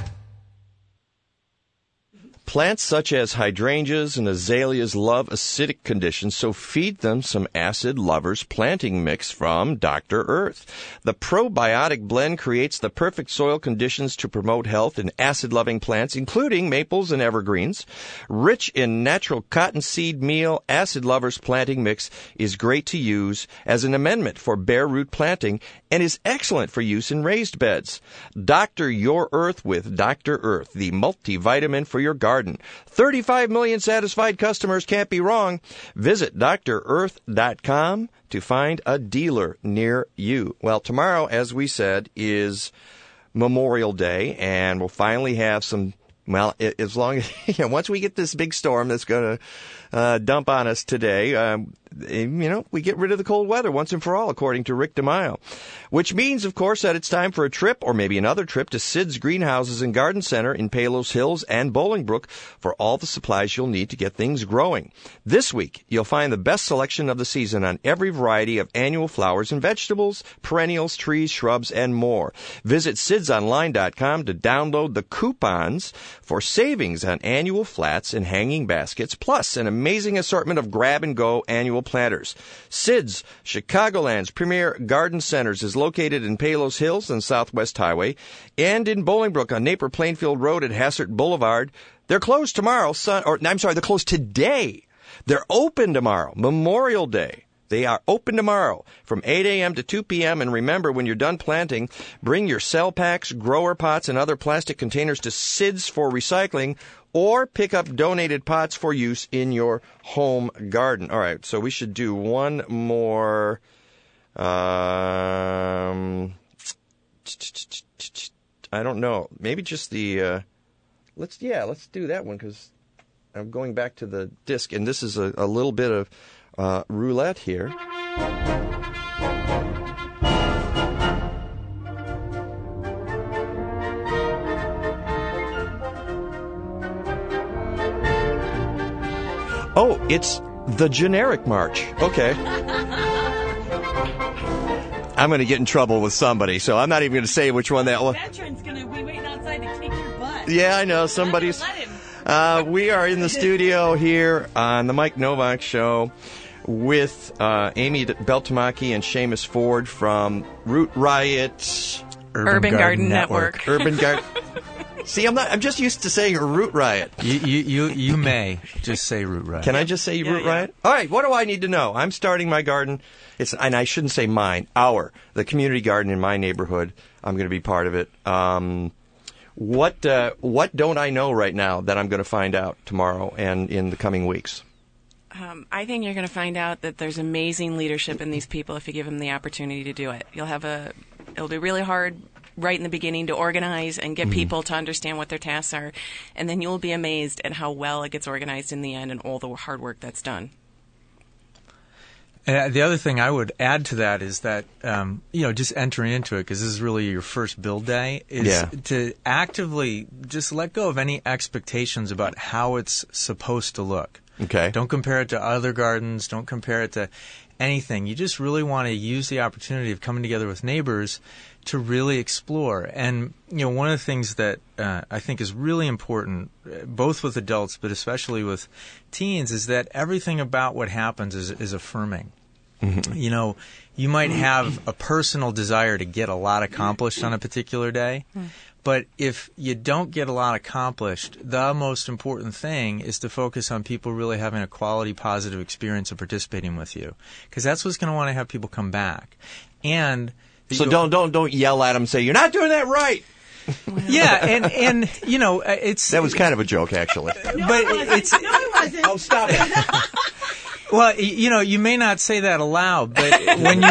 G: Plants such as hydrangeas and azaleas love acidic conditions, so feed them some Acid Lovers planting mix from Dr. Earth. The probiotic blend creates the perfect soil conditions to promote health in acid-loving plants, including maples and evergreens. Rich in natural cottonseed meal, Acid Lovers planting mix is great to use as an amendment for bare root planting and is excellent for use in raised beds. Dr. Your Earth with Dr. Earth, the multivitamin for your garden. 35 million satisfied customers can't be wrong. Visit drearth.com to find a dealer near you. Well, tomorrow, as we said, is Memorial Day, and we'll finally have some, well, as long as, once we get this big storm that's going to dump on us today, we get rid of the cold weather once and for all, according to Rick DeMaio. Which means, of course, that it's time for a trip, or maybe another trip, to Sid's Greenhouses and Garden Center in Palos Hills and Bolingbrook for all the supplies you'll need to get things growing. This week, you'll find the best selection of the season on every variety of annual flowers and vegetables, perennials, trees, shrubs, and more. Visit sidsonline.com to download the coupons for savings on annual flats and hanging baskets, plus an amazing assortment of grab-and-go annual planters. Sid's, Chicagoland's premier garden centers, is located in Palos Hills and Southwest Highway and in Bolingbrook on Napier Plainfield Road at Hassert Boulevard. They're closed tomorrow, they're closed today. They're open tomorrow, Memorial Day. They are open tomorrow from 8 a.m. to 2 p.m. And remember, when you're done planting, bring your cell packs, grower pots, and other plastic containers to Sid's for recycling, or pick up donated pots for use in your home garden. All right, so we should do one more. I don't know. Maybe just the. Let's do that one, because I'm going back to the disc, and this is a little bit of roulette here. Oh, it's the generic march. Okay. I'm going to get in trouble with somebody, so I'm not even going to say which one that was.
D: Veteran's going to be waiting outside to kick your butt.
G: Yeah, I know. Somebody's. We are in the studio here on the Mike Novak Show with Amy Beltamaki and Seamus Ford from Root Riot
U: Urban Garden Network.
G: Urban Garden. See, I'm just used to saying Root Riot.
R: You may just say Root Riot.
G: Can I just say Root Riot? All right. What do I need to know? I'm starting my garden. And I shouldn't say mine. The community garden in my neighborhood. I'm going to be part of it. What don't I know right now that I'm going to find out tomorrow and in the coming weeks?
U: I think you're going to find out that there's amazing leadership in these people if you give them the opportunity to do it. It'll be really hard right in the beginning to organize and get people to understand what their tasks are, and then you'll be amazed at how well it gets organized in the end and all the hard work that's done.
R: And the other thing I would add to that is that, just entering into it, because this is really your first build day, is to actively just let go of any expectations about how it's supposed to look.
G: Okay.
R: Don't compare it to other gardens. Don't compare it to anything. You just really want to use the opportunity of coming together with neighbors to really explore. And, one of the things that I think is really important, both with adults but especially with teens, is that everything about what happens is affirming. You know, you might have a personal desire to get a lot accomplished on a particular day, but if you don't get a lot accomplished, the most important thing is to focus on people really having a quality, positive experience of participating with you, because that's what's going to want to have people come back. And
G: so don't yell at them and say, you're not doing that right.
R: Yeah, and you know, that
G: was kind of a joke, actually.
S: No, it wasn't.
G: Oh, stop it.
R: Well, you know, you may not say that aloud, but when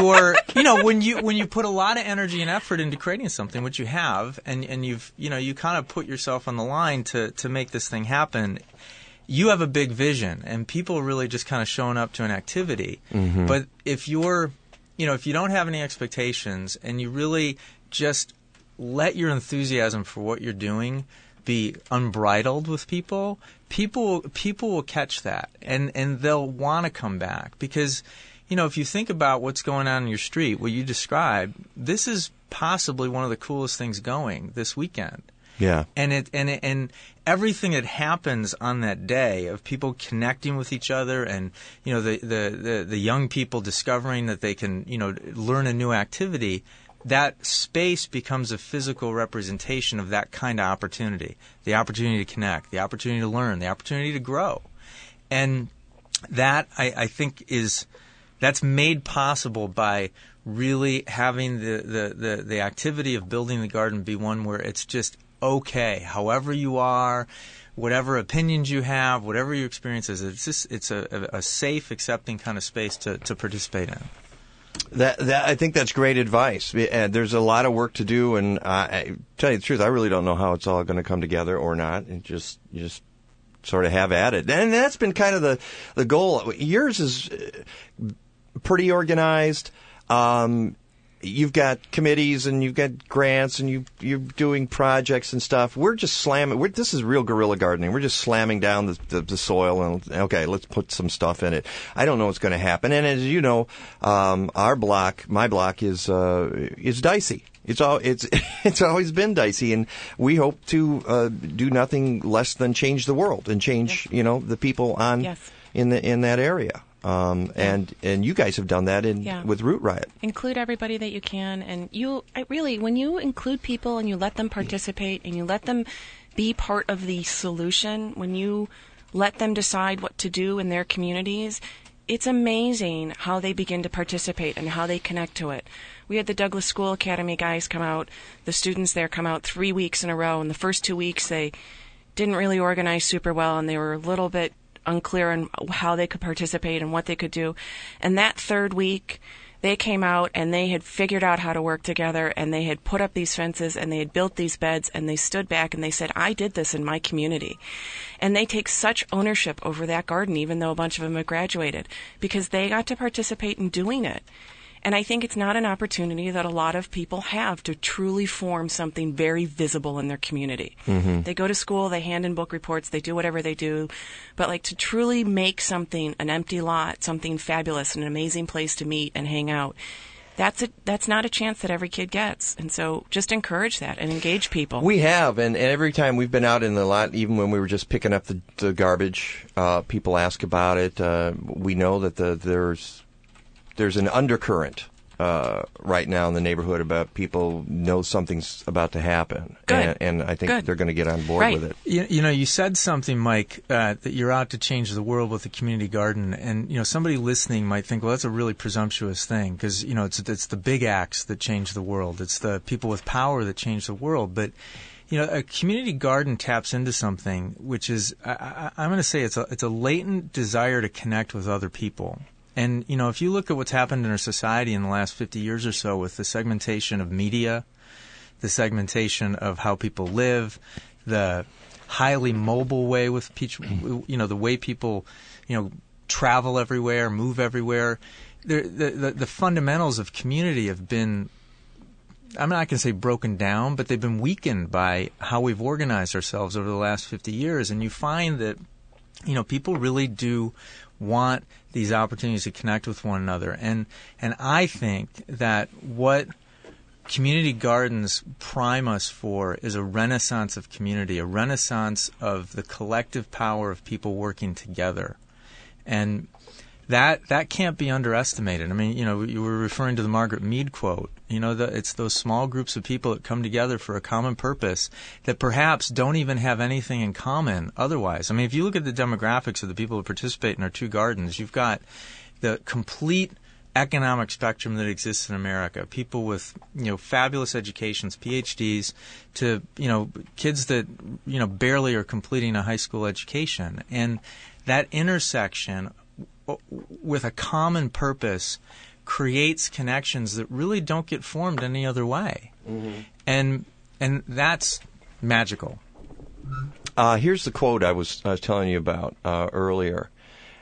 R: you put a lot of energy and effort into creating something, which you have, and you've, you know, you kind of put yourself on the line to make this thing happen, you have a big vision, and people are really just kind of showing up to an activity.
G: Mm-hmm.
R: But if you don't have any expectations and you really just let your enthusiasm for what you're doing be unbridled with people will catch that, and they'll want to come back, because, you know, if you think about what's going on in your street, what you described, this is possibly one of the coolest things going this weekend.
G: Yeah.
R: And everything that happens on that day of people connecting with each other, and, you know, the young people discovering that they can, you know, learn a new activity, that space becomes a physical representation of that kind of opportunity. The opportunity to connect, the opportunity to learn, the opportunity to grow. And that, I think, that's made possible by really having the activity of building the garden be one where it's just okay, however you are, whatever opinions you have, whatever your experience is, it's a safe, accepting kind of space to participate in.
G: That I think that's great advice. There's a lot of work to do, and I tell you the truth, I really don't know how it's all going to come together or not. And you just sort of have at it, and that's been kind of the goal. Yours is pretty organized. You've got committees and you've got grants and you're doing projects and stuff. We're just slamming. This is real guerrilla gardening. We're just slamming down the soil and, okay, let's put some stuff in it. I don't know what's going to happen. And as you know, my block is dicey. It's always been dicey, and we hope to do nothing less than change the world and change, you know, the people in that area. And you guys have done that with Root Riot.
U: Include everybody that you can, and when you include people and you let them participate and you let them be part of the solution, when you let them decide what to do in their communities, it's amazing how they begin to participate and how they connect to it. We had the Douglas School Academy guys come out, the students there come out 3 weeks in a row, and the first 2 weeks they didn't really organize super well, and they were a little bit unclear on how they could participate and what they could do. And that third week, they came out and they had figured out how to work together, and they had put up these fences and they had built these beds, and they stood back and they said, I did this in my community. And they take such ownership over that garden, even though a bunch of them have graduated, because they got to participate in doing it. And I think it's not an opportunity that a lot of people have to truly form something very visible in their community.
G: Mm-hmm.
U: They go to school, they hand in book reports, they do whatever they do, but like to truly make something, an empty lot, something fabulous, an amazing place to meet and hang out, that's not a chance that every kid gets. And so just encourage that and engage people.
G: We have, and every time we've been out in the lot, even when we were just picking up the garbage, people ask about it. We know that there's an undercurrent right now in the neighborhood about people know something's about to happen.
U: Good.
G: And I think they're going to get on board with it.
R: You know, you said something, Mike, that you're out to change the world with the community garden. And, you know, somebody listening might think, well, that's a really presumptuous thing because, you know, it's the big acts that change the world. It's the people with power that change the world. But, you know, a community garden taps into something which is, I'm going to say it's a latent desire to connect with other people. And, you know, if you look at what's happened in our society in the last 50 years or so with the segmentation of media, the segmentation of how people live, the highly mobile way with people, you know, the way people, you know, travel everywhere, move everywhere, the fundamentals of community have been, I'm not going to say broken down, but they've been weakened by how we've organized ourselves over the last 50 years. And you find that, you know, people really do want these opportunities to connect with one another. And I think that what community gardens prime us for is a renaissance of community, a renaissance of the collective power of people working together. And that can't be underestimated. I mean, you were referring to the Margaret Mead quote. It's those small groups of people that come together for a common purpose that perhaps don't even have anything in common otherwise. I mean, if you look at the demographics of the people who participate in our 2 gardens, you've got the complete economic spectrum that exists in America. People with, fabulous educations, PhDs, to, kids that, barely are completing a high school education. And that intersection with a common purpose creates connections that really don't get formed any other way. Mm-hmm. And that's magical.
G: Here's the quote I was telling you about earlier.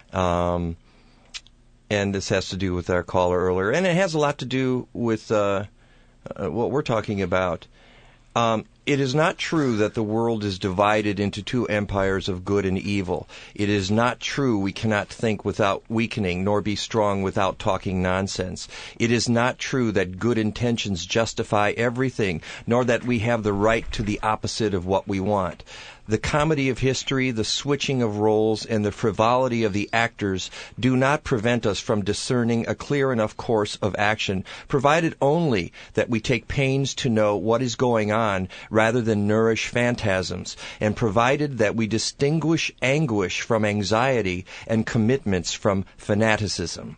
G: And this has to do with our caller earlier. And it has a lot to do with what we're talking about. It is not true that the world is divided into 2 empires of good and evil. It is not true we cannot think without weakening, nor be strong without talking nonsense. It is not true that good intentions justify everything, nor that we have the right to the opposite of what we want. The comedy of history, the switching of roles, and the frivolity of the actors do not prevent us from discerning a clear enough course of action, provided only that we take pains to know what is going on rather than nourish phantasms, and provided that we distinguish anguish from anxiety and commitments from fanaticism.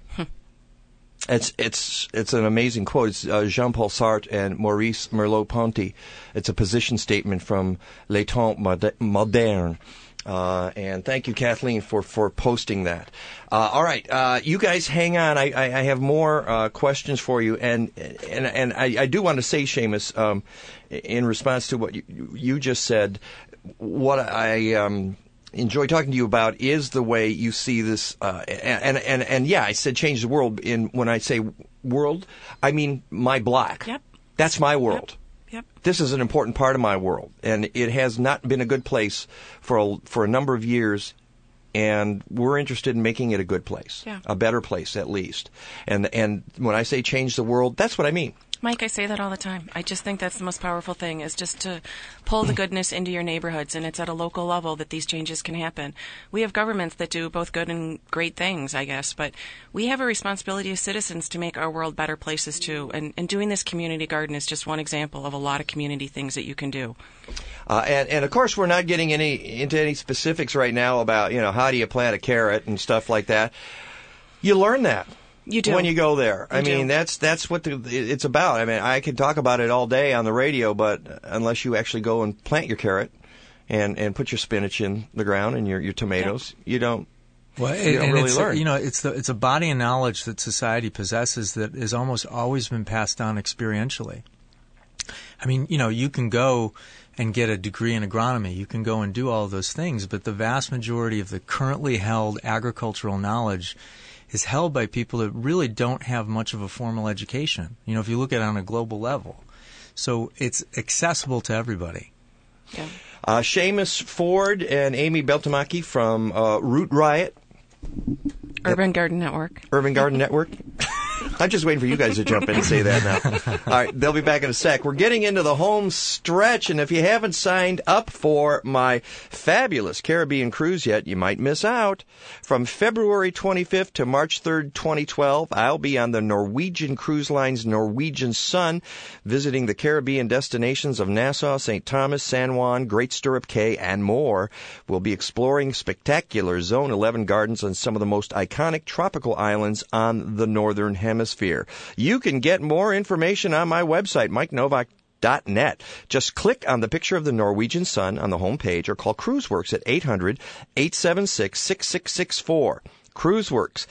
G: It's an amazing quote. It's Jean-Paul Sartre and Maurice Merleau-Ponty. It's a position statement from Les Temps Modernes. And thank you, Kathleen, for posting that. All right, you guys hang on. I have more questions for you, and I do want to say, Seamus, in response to what you just said, what I enjoy talking to you about is the way you see this, and yeah, I said change the world. When I say world, I mean my block.
U: Yep.
G: That's my world.
U: Yep.
G: This is an important part of my world, and it has not been a good place for a number of years, and we're interested in making it a good place, a better place at least. And when I say change the world, that's what I mean.
U: Mike, I say that all the time. I just think that's the most powerful thing, is just to pull the goodness into your neighborhoods, and it's at a local level that these changes can happen. We have governments that do both good and great things, I guess, but we have a responsibility as citizens to make our world better places too, and doing this community garden is just one example of a lot of community things that you can do.
G: And of course, we're not getting into any specifics right now about, how do you plant a carrot and stuff like that. You learn that.
U: You do.
G: When you go there. I mean, that's what it's about. I mean, I could talk about it all day on the radio, but unless you actually go and plant your carrot and put your spinach in the ground and your tomatoes, you don't really learn.
R: It's a body of knowledge that society possesses that has almost always been passed down experientially. I mean, you can go and get a degree in agronomy. You can go and do all of those things, but the vast majority of the currently held agricultural knowledge is held by people that really don't have much of a formal education, if you look at it on a global level. So it's accessible to everybody.
U: Yeah.
G: Seamus Ford and Amy Beltamaki from Root Riot.
U: Urban Garden Network.
G: Urban Garden Network. I'm just waiting for you guys to jump in and say that now. All right, they'll be back in a sec. We're getting into the home stretch, and if you haven't signed up for my fabulous Caribbean cruise yet, you might miss out. From February 25th to March 3rd, 2012, I'll be on the Norwegian Cruise Line's Norwegian Sun, visiting the Caribbean destinations of Nassau, St. Thomas, San Juan, Great Stirrup Cay, and more. We'll be exploring spectacular Zone 11 gardens on some of the most iconic tropical islands on the Northern Hemisphere. You can get more information on my website, MikeNovak.net. Just click on the picture of the Norwegian Sun on the home page or call CruiseWorks at 800-876-6664. CruiseWorks,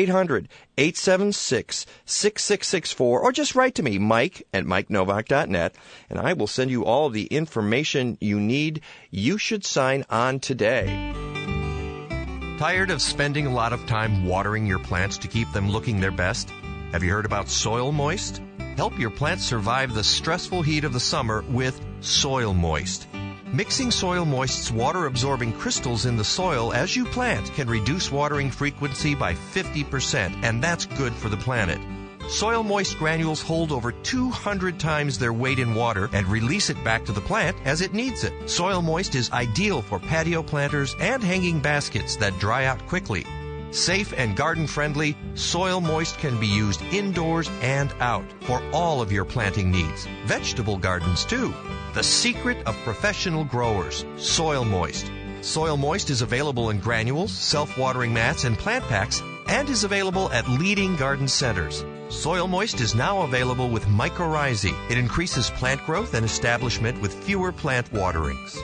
G: 800-876-6664, or just write to me, Mike at MikeNovak.net, and I will send you all the information you need. You should sign on today.
K: Tired of spending a lot of time watering your plants to keep them looking their best? Have you heard about Soil Moist? Help your plants survive the stressful heat of the summer with Soil Moist. Mixing Soil Moist's water-absorbing crystals in the soil as you plant can reduce watering frequency by 50%, and that's good for the planet. Soil Moist granules hold over 200 times their weight in water and release it back to the plant as it needs it. Soil Moist is ideal for patio planters and hanging baskets that dry out quickly. Safe and garden-friendly, Soil Moist can be used indoors and out for all of your planting needs. Vegetable gardens, too. The secret of professional growers, Soil Moist. Soil Moist is available in granules, self-watering mats, and plant packs, and is available at leading garden centers. Soil Moist is now available with mycorrhizae. It increases plant growth and establishment with fewer plant waterings.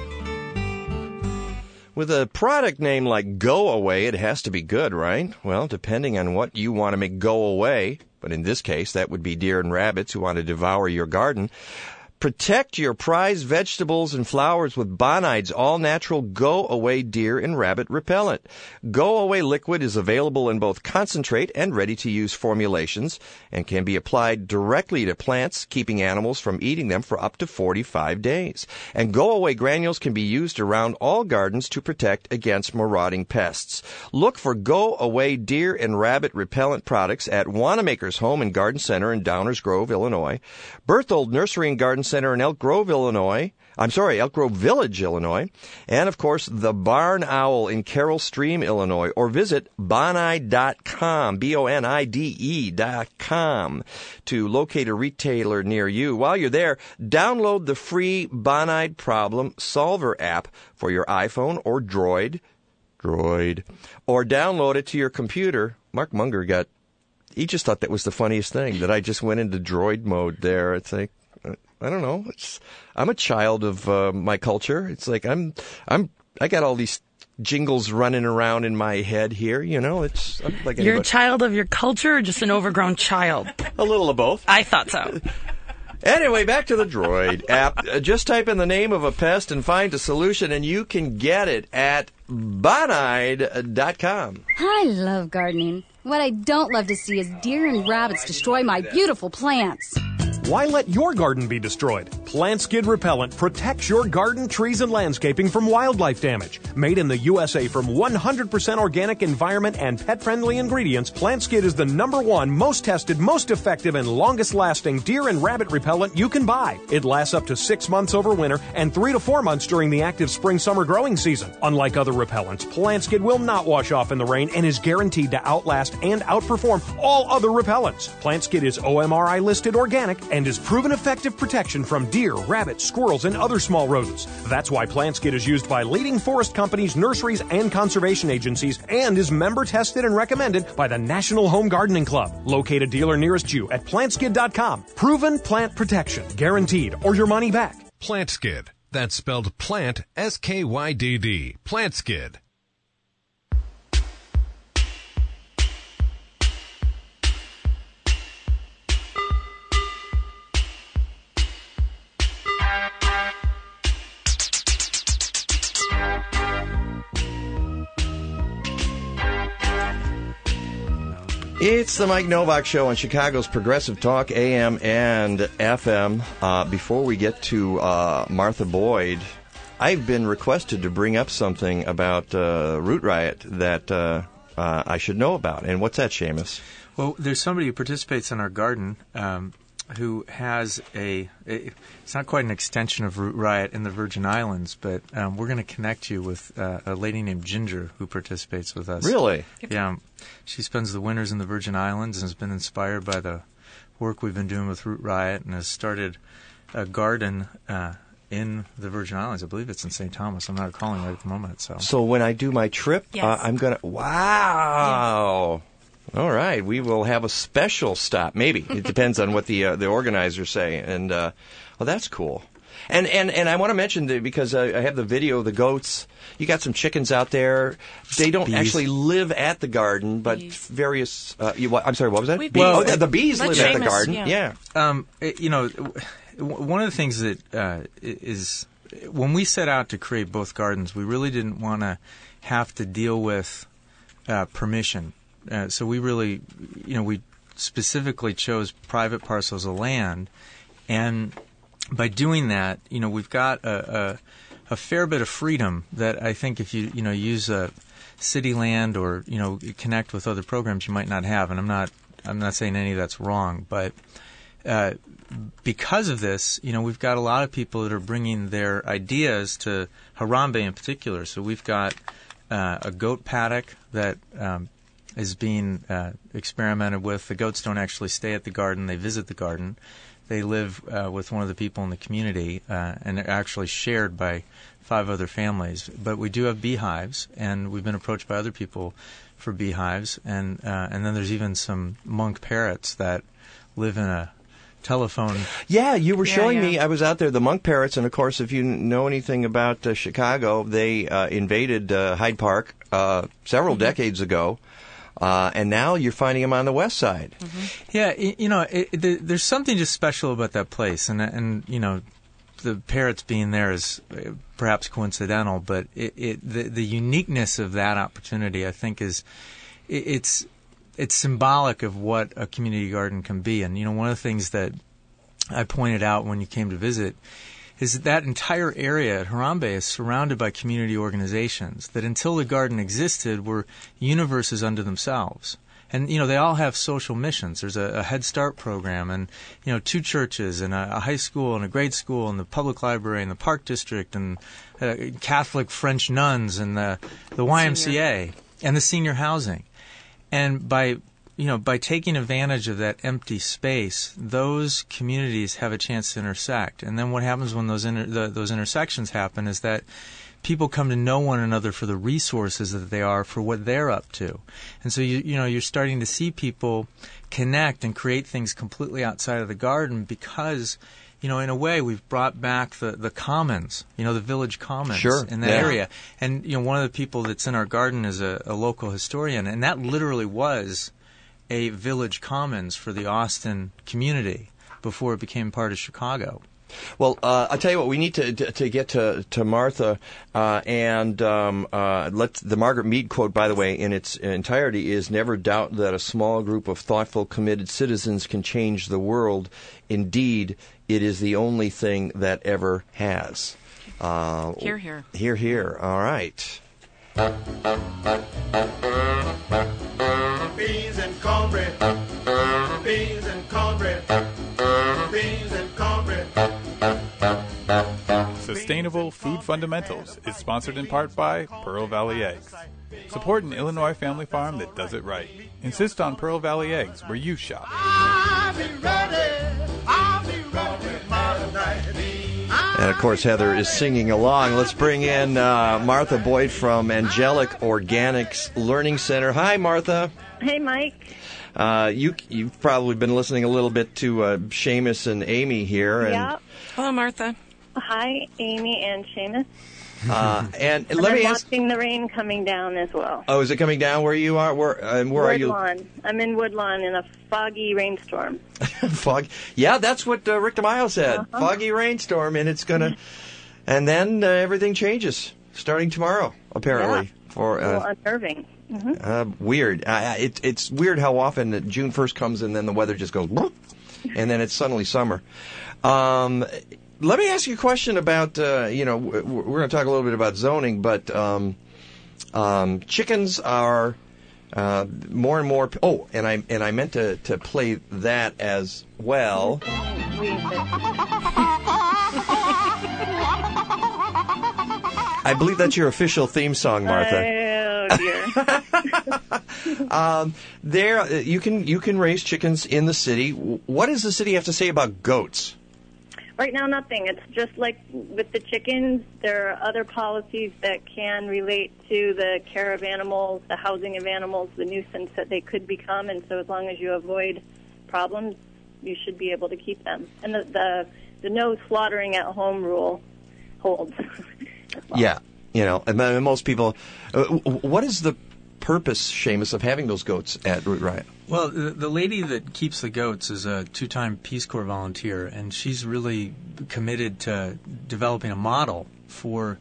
G: With a product name like Go Away, it has to be good, right? Well, depending on what you want to make go away, but in this case, that would be deer and rabbits who want to devour your garden. Protect your prized vegetables and flowers with Bonide's all-natural Go Away deer and rabbit repellent. Go Away liquid is available in both concentrate and ready-to-use formulations and can be applied directly to plants, keeping animals from eating them for up to 45 days. And Go Away granules can be used around all gardens to protect against marauding pests. Look for Go Away deer and rabbit repellent products at Wanamaker's Home and Garden Center in Downers Grove, Illinois, Berthold Nursery and Garden Center in Elk Grove, Village, Illinois, and, of course, the Barn Owl in Carroll Stream, Illinois, or visit Bonide.com, Bonide.com, to locate a retailer near you. While you're there, download the free Bonide Problem Solver app for your iPhone or Droid, or download it to your computer. Mark Munger he just thought that was the funniest thing, that I just went into Droid mode there. It's like, I don't know. I'm a child of my culture. It's like I got all these jingles running around in my head here. You know, I'm like
D: you're a child of your culture, or just an overgrown child?
G: A little of both.
D: I thought so.
G: Anyway, back to the Droid app. Just type in the name of a pest and find a solution, and you can get it at Bonide.com.
I: I love gardening. What I don't love to see is deer and rabbits destroy my beautiful plants.
J: Why let your garden be destroyed? Plant Skid Repellent protects your garden, trees, and landscaping from wildlife damage. Made in the USA from 100% organic environment and pet-friendly ingredients, Plant Skid is the #1 most tested, most effective, and longest-lasting deer and rabbit repellent you can buy. It lasts up to 6 months over winter and 3 to 4 months during the active spring-summer growing season. Unlike other repellents, Plant Skid will not wash off in the rain and is guaranteed to outlast and outperform all other repellents. Plant Skid is OMRI listed organic and is proven effective protection from deer, rabbits, squirrels, and other small rodents. That's why Plant Skid is used by leading forest companies, nurseries, and conservation agencies, and is member tested and recommended by the National Home Gardening Club. Locate a dealer nearest you at plantskid.com. Proven plant protection, guaranteed, or your money back.
O: Plant Skid. That's spelled plant, SKYDD. Plant Skid.
G: It's the Mike Novak Show on Chicago's Progressive Talk, AM and FM. Before we get to Martha Boyd, I've been requested to bring up something about Root Riot that I should know about. And what's that, Seamus?
R: Well, there's somebody who participates in our garden who has it's not quite an extension of Root Riot in the Virgin Islands, but we're going to connect you with a lady named Ginger who participates with us.
G: Really?
R: Yeah. She spends the winters in the Virgin Islands and has been inspired by the work we've been doing with Root Riot and has started a garden in the Virgin Islands. I believe it's in St. Thomas. I'm not recalling right at the moment.
G: So when I do my trip,
U: Yes.
G: I'm going to... Wow! Yes. All right, we will have a special stop. Maybe it depends on what the organizers say, and well, that's cool. And I want to mention that because I have the video of the goats. You got some chickens out there. They don't actually live at the garden, but various. I'm sorry, what was that? The bees live at the garden. Yeah.
R: One of the things that is when we set out to create both gardens, we really didn't want to have to deal with permission. So we really, we specifically chose private parcels of land, and by doing that, we've got a fair bit of freedom that I think if you use city land or connect with other programs you might not have. And I'm not saying any of that's wrong, but because of this, we've got a lot of people that are bringing their ideas to Harambe in particular. So we've got a goat paddock that is being experimented with. The goats don't actually stay at the garden; they visit the garden. They live with one of the people in the community, and they're actually shared by 5 other families. But we do have beehives, and we've been approached by other people for beehives, and then there's even some monk parrots that live in a telephone.
G: Yeah, you were showing me. I was out there, the monk parrots, and of course, if you know anything about Chicago, they invaded Hyde Park several decades ago. And now you're finding them on the west side.
R: Yeah, there's something just special about that place, and the parrots being there is perhaps coincidental, but the uniqueness of that opportunity, I think, is it's symbolic of what a community garden can be. And one of the things that I pointed out when you came to visit is that entire area at Harambe is surrounded by community organizations that until the garden existed were universes unto themselves. And, they all have social missions. There's a Head Start program and, 2 churches and a high school and a grade school and the public library and the park district and Catholic French nuns and the YMCA and the senior housing. And by taking advantage of that empty space, those communities have a chance to intersect. And then what happens when those intersections happen is that people come to know one another for the resources that they are for what they're up to. And so you're starting to see people connect and create things completely outside of the garden because, in a way, we've brought back the commons, the village commons in that area. And, one of the people that's in our garden is a local historian, and that literally was a village commons for the Austin community before it became part of Chicago.
G: Well, I'll tell you what, we need to get to Martha, and the Margaret Mead quote, by the way, in its entirety is, "Never doubt that a small group of thoughtful, committed citizens can change the world. Indeed, it is the only thing that ever has."
U: Hear, hear.
G: Hear, hear. All right.
C: Beans and cornbread. Beans and cornbread. Beans and cornbread.
V: Sustainable Food Fundamentals is sponsored in part by Pearl Valley Eggs. Support an Illinois family farm that does it right. Insist on Pearl Valley Eggs where you shop.
C: I'll be ready tomorrow night.
G: And, of course, Heather is singing along. Let's bring in Martha Boyd from Angelic Organics Learning Center. Hi, Martha.
W: Hey, Mike.
G: You've probably been listening a little bit to Seamus and Amy here. And,
W: yeah.
U: Hello, Martha.
W: Hi, Amy and Seamus.
G: And
W: I'm
G: let me ask.
W: watching the rain coming down as well.
G: Oh, is it coming down where you are? Where are you?
W: Woodlawn. I'm in Woodlawn in a foggy rainstorm.
G: Fog. Yeah, that's what Rick DeMaio said. Foggy rainstorm, and it's gonna, and then everything changes starting tomorrow, apparently.
W: Yeah.
G: For
W: a little unnerving.
G: Weird. It's weird how often June 1st comes and then the weather just goes, and then it's suddenly summer. Let me ask you a question about, we're going to talk a little bit about zoning, but chickens are more and more. Oh, and I meant to play that as well. I believe that's your official theme song, Martha.
W: Oh dear.
G: You can raise chickens in the city. What does the city have to say about goats?
W: Right now, nothing. It's just like with the chickens, there are other policies that can relate to the care of animals, the housing of animals, the nuisance that they could become, and so as long as you avoid problems, you should be able to keep them. And the no slaughtering at home rule holds. Well.
G: Yeah, and most people. What is the purpose, Seamus, of having those goats at Root Riot?
R: Well, the lady that keeps the goats is a 2-time Peace Corps volunteer, and she's really committed to developing a model for.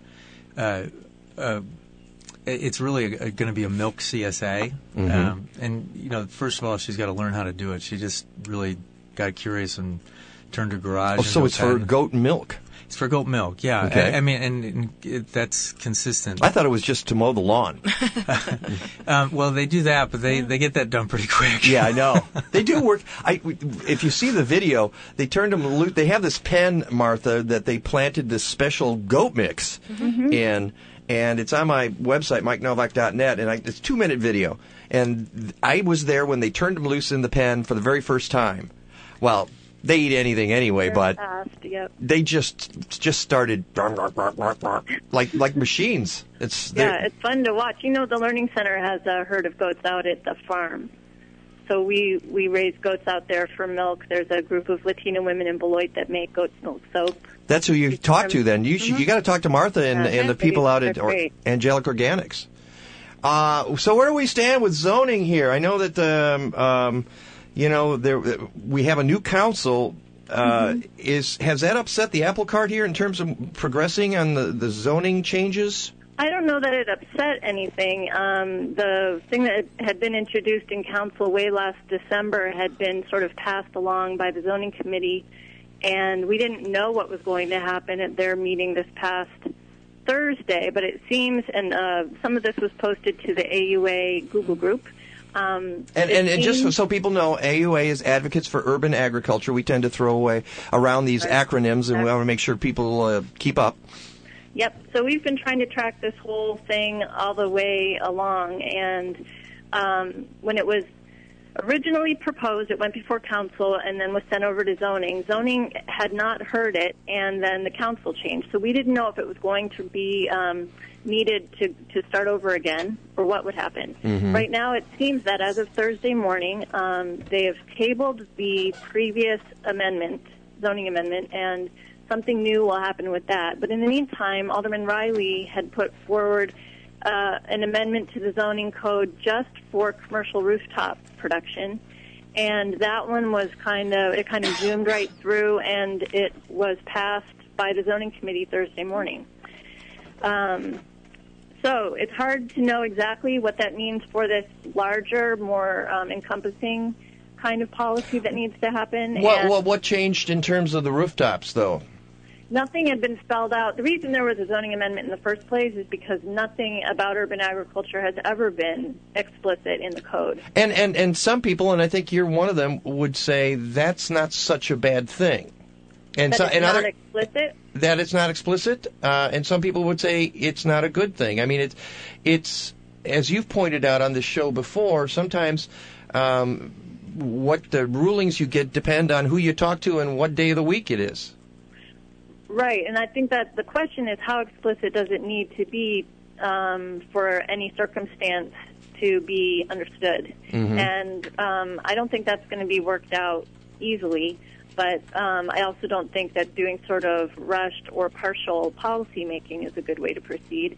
R: It's really going to be a milk CSA, and first of all, she's got to learn how to do it. She just really got curious and turned her garage.
G: Oh, so it's for goat milk.
R: It's for goat milk, yeah.
G: Okay.
R: I mean, and that's consistent.
G: I thought it was just to mow the lawn.
R: Well, they do that, but they get that done pretty quick.
G: Yeah, I know. They do work. If you see the video, they turned them loose. They have this pen, Martha, that they planted this special goat mix in, and it's on my website, MikeNovak.net, and it's a 2-minute video. And I was there when they turned them loose in the pen for the very first time. Well, they eat anything anyway,
W: They're
G: but
W: fast, yep.
G: they just started like machines. It's
W: fun to watch. You know, the Learning Center has a herd of goats out at the farm. So we raise goats out there for milk. There's a group of Latino women in Beloit that make goat's milk soap.
G: That's who you talk to then. You got to talk to Martha and the people out at Angelic Organics. So where do we stand with zoning here? I know that we have a new council. Has that upset the apple cart here in terms of progressing on the zoning changes?
W: I don't know that it upset anything. The thing that had been introduced in council way last December had been sort of passed along by the zoning committee, and we didn't know what was going to happen at their meeting this past Thursday, but it seems, and some of this was posted to the AUA Google group. And
G: just so people know, AUA is Advocates for Urban Agriculture. We tend to throw away around these acronyms, and we want to make sure people keep up.
W: Yep. So we've been trying to track this whole thing all the way along, and when it was originally proposed, it went before council and then was sent over to zoning. Zoning had not heard it, and then the council changed. So we didn't know if it was going to be needed to start over again or what would happen.
B: Mm-hmm.
W: Right now it seems that as of Thursday morning, they have tabled the previous zoning amendment, and something new will happen with that. But in the meantime, Alderman Riley had put forward an amendment to the zoning code just for commercial rooftop production, and that one was kind of zoomed right through, and it was passed by the zoning committee Thursday morning. So it's hard to know exactly what that means for this larger, more encompassing kind of policy that needs to happen.
G: What changed in terms of the rooftops, though?
W: Nothing had been spelled out. The reason there was a zoning amendment in the first place is because nothing about urban agriculture has ever been explicit in the code.
G: And some people, and I think you're one of them, would say that's not such a bad thing. And
W: that it's not explicit?
G: That it's not explicit, and some people would say it's not a good thing. I mean, it's as you've pointed out on this show before, sometimes what the rulings you get depend on who you talk to and what day of the week it is.
W: Right, and I think that the question is how explicit does it need to be for any circumstance to be understood?
B: Mm-hmm.
W: And I don't think that's going to be worked out easily, but I also don't think that doing sort of rushed or partial policy making is a good way to proceed.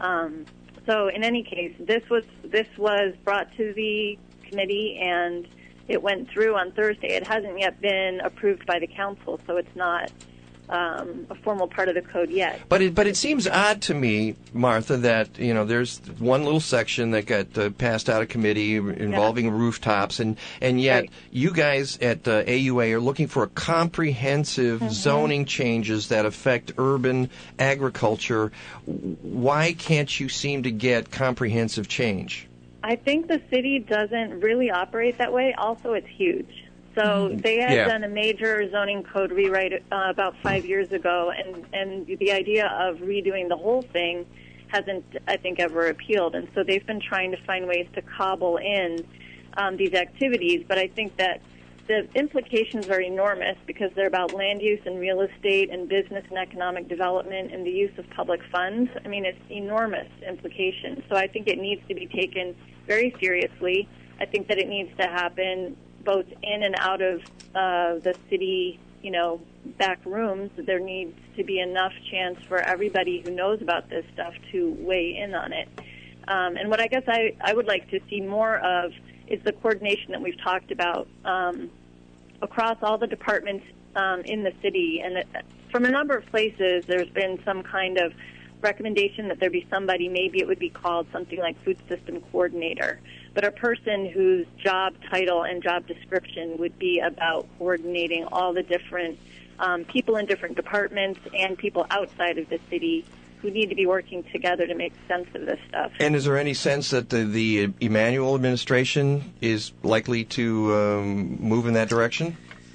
W: So in any case, this was brought to the committee and it went through on Thursday. It hasn't yet been approved by the council, so it's not a formal part of the code yet.
G: But it seems odd to me, Martha, that there's one little section that got passed out of committee involving rooftops, and yet you guys at AUA are looking for a comprehensive zoning changes that affect urban agriculture. Why can't you seem to get comprehensive change?
W: I think the city doesn't really operate that way. Also, it's huge. So they had done a major zoning code rewrite about 5 years ago, and the idea of redoing the whole thing hasn't, I think, ever appealed. And so they've been trying to find ways to cobble in these activities. But I think that the implications are enormous because they're about land use and real estate and business and economic development and the use of public funds. I mean, it's enormous implications. So I think it needs to be taken very seriously. I think that it needs to happen both in and out of the city, back rooms. There needs to be enough chance for everybody who knows about this stuff to weigh in on it. And what I guess I would like to see more of is the coordination that we've talked about across all the departments in the city. And from a number of places, there's been some kind of recommendation that there be somebody, maybe it would be called something like food system coordinator, but a person whose job title and job description would be about coordinating all the different people in different departments and people outside of the city who need to be working together to make sense of this stuff.
G: And is there any sense that the Emanuel administration is likely to move in that direction?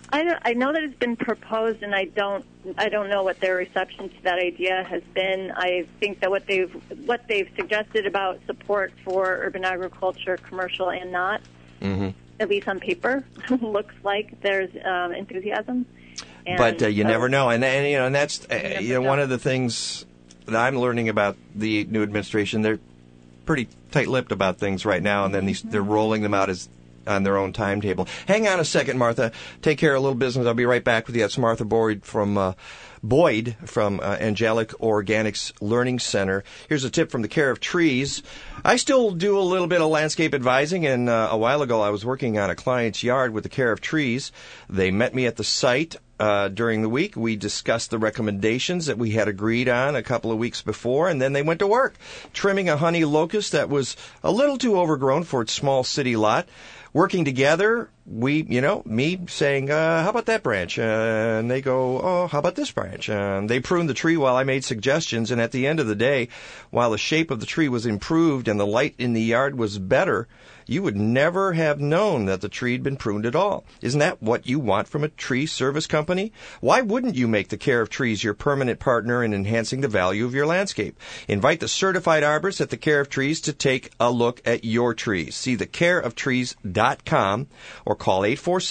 W: I know that it's been proposed, and I don't know what their reception to that idea has been. I think that what they've suggested about support for urban agriculture, commercial and not, at least on paper, looks like there's enthusiasm. And
G: but you never know, and that's one of the things that I'm learning about the new administration. They're pretty tight-lipped about things right now, and then they're rolling them out on their own timetable. Hang on a second, Martha. Take care of a little business. I'll be right back with you. That's Martha Boyd from Angelic Organics Learning Center. Here's a tip from the Care of Trees. I still do a little bit of landscape advising, and a while ago I was working on a client's yard with the Care of Trees. They met me at the site during the week. We discussed the recommendations that we had agreed on a couple of weeks before, and then they went to work, trimming a honey locust that was a little too overgrown for its small city lot. Working together, me saying, how about that branch? And they go, oh, how about this branch? And they pruned the tree while I made suggestions, and at the end of the day, while the shape of the tree was improved and the light in the yard was better, you would never have known that the tree had been pruned at all. Isn't that what you want from a tree service company? Why wouldn't you make the Care of Trees your permanent partner in enhancing the value of your landscape? Invite the certified arborist at the Care of Trees to take a look at your trees. See thecareoftrees.com or call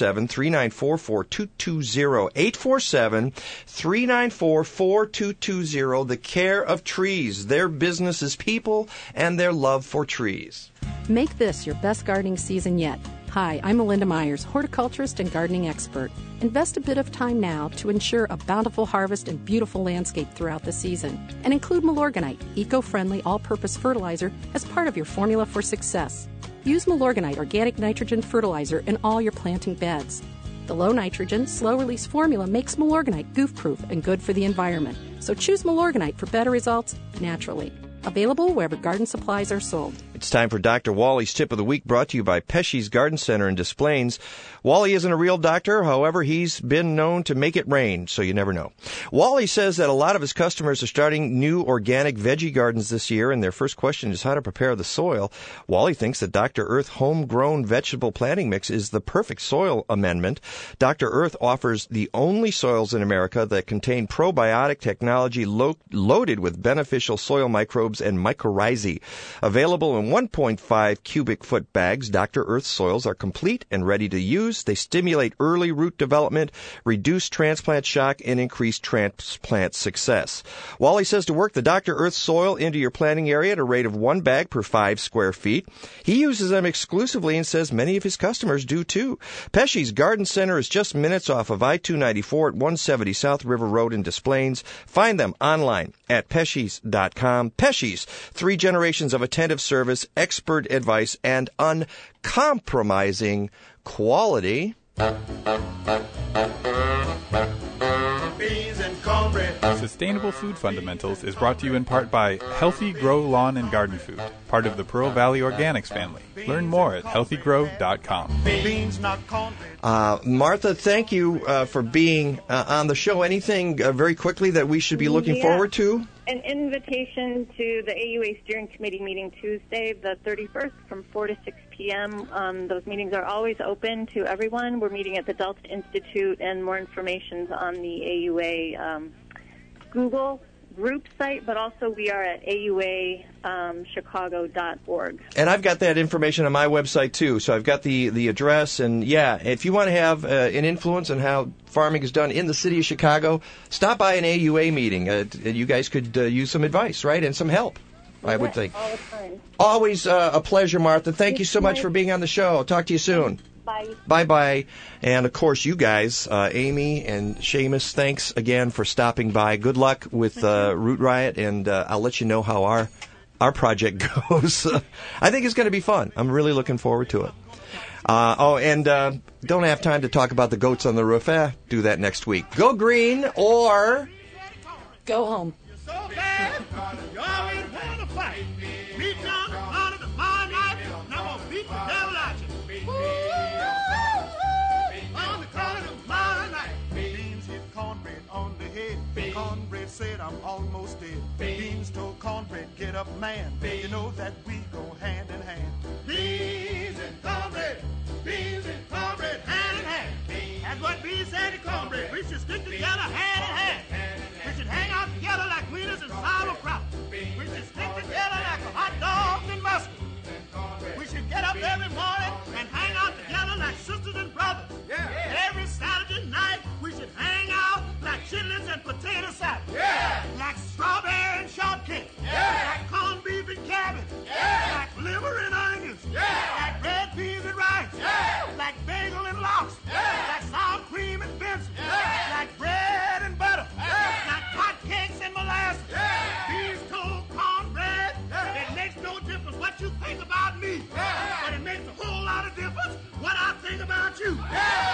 G: 847-394-4220. 847-394-4220. The Care of Trees. Their business is people and their love for trees.
Q: Make this your best gardening season yet. Hi, I'm Melinda Myers, horticulturist and gardening expert. Invest a bit of time now to ensure a bountiful harvest and beautiful landscape throughout the season. And include Milorganite, eco-friendly all-purpose fertilizer, as part of your formula for success. Use Milorganite organic nitrogen fertilizer in all your planting beds. The low-nitrogen, slow-release formula makes Milorganite goof-proof and good for the environment. So choose Milorganite for better results naturally. Available wherever garden supplies are sold.
G: It's time for Dr. Wally's Tip of the Week, brought to you by Pesci's Garden Center in Des Plaines. Wally isn't a real doctor, however, he's been known to make it rain, so you never know. Wally says that a lot of his customers are starting new organic veggie gardens this year, and their first question is how to prepare the soil. Wally thinks that Dr. Earth Homegrown Vegetable Planting Mix is the perfect soil amendment. Dr. Earth offers the only soils in America that contain probiotic technology loaded with beneficial soil microbes and mycorrhizae. Available in 1.5 cubic foot bags, Dr. Earth soils are complete and ready to use. They stimulate early root development, reduce transplant shock, and increase transplant success. Wally says to work the Dr. Earth soil into your planting area at a rate of 1 bag per 5 square feet. He uses them exclusively and says many of his customers do too. Pesci's Garden Center is just minutes off of I-294 at 170 South River Road in Des Plaines. Find them online at Pesci's.com. Pesci's, 3 generations of attentive service, expert advice, and uncompromising quality.
C: Beans and cornbread.
V: Sustainable Food Fundamentals is brought to you in part by Healthy Grow Lawn and Garden Food, part of the Pearl Valley Organics family. Learn more at healthygrow.com.
C: Beans, not cornbread.
G: Martha, thank you for being on the show. Anything very quickly that we should be looking forward to?
W: An invitation to the AUA Steering Committee meeting Tuesday, the 31st, from 4 to 6 p.m. Those meetings are always open to everyone. We're meeting at the Delta Institute, and more information on the AUA Google group site, but also we are at auachicago.org.
G: And I've got that information on my website, too. So I've got the address. And, yeah, if you want to have an influence on how farming is done in the city of Chicago, stop by an AUA meeting. You guys could use some advice, right, and some help, I would think.
W: All the time.
G: Always a pleasure, Martha. Thank you so much for being on the show. I'll talk to you soon.
W: Bye.
G: Bye-bye. And, of course, you guys, Amy and Seamus, thanks again for stopping by. Good luck with Root Riot, and I'll let you know how our project goes. I think it's going to be fun. I'm really looking forward to it. Don't have time to talk about the goats on the roof. Do that next week. Go green or
D: go home.
C: So bad, you always want to fight. Me down under the mine knife, and I'm going to beat the devil out you. On the corner of my knife. Beans hit cornbread on the head. Cornbread said I'm almost dead. Beans told cornbread, get up, man. You know that we go hand in hand. Beans and cornbread, hand in hand. That's what beans and cornbread. We should stick together hand in hand. We should hang out together like wieners and sauerkraut. We should stick together like hot dogs and mustard. We should get up every morning and hang out together like sisters and brothers. Every Saturday night we should hang out like chitlins and potato salad. Like strawberry and shortcake. Like corned beef and cabbage. Like liver and onions. Like red peas and rice. Like bagel and lobster. Like sour cream and Benson. Like bread and butter. Like hot cakes and molasses. Beans, toast, cornbread. It makes no difference what you think about me. But it makes a whole lot of difference what I think about you.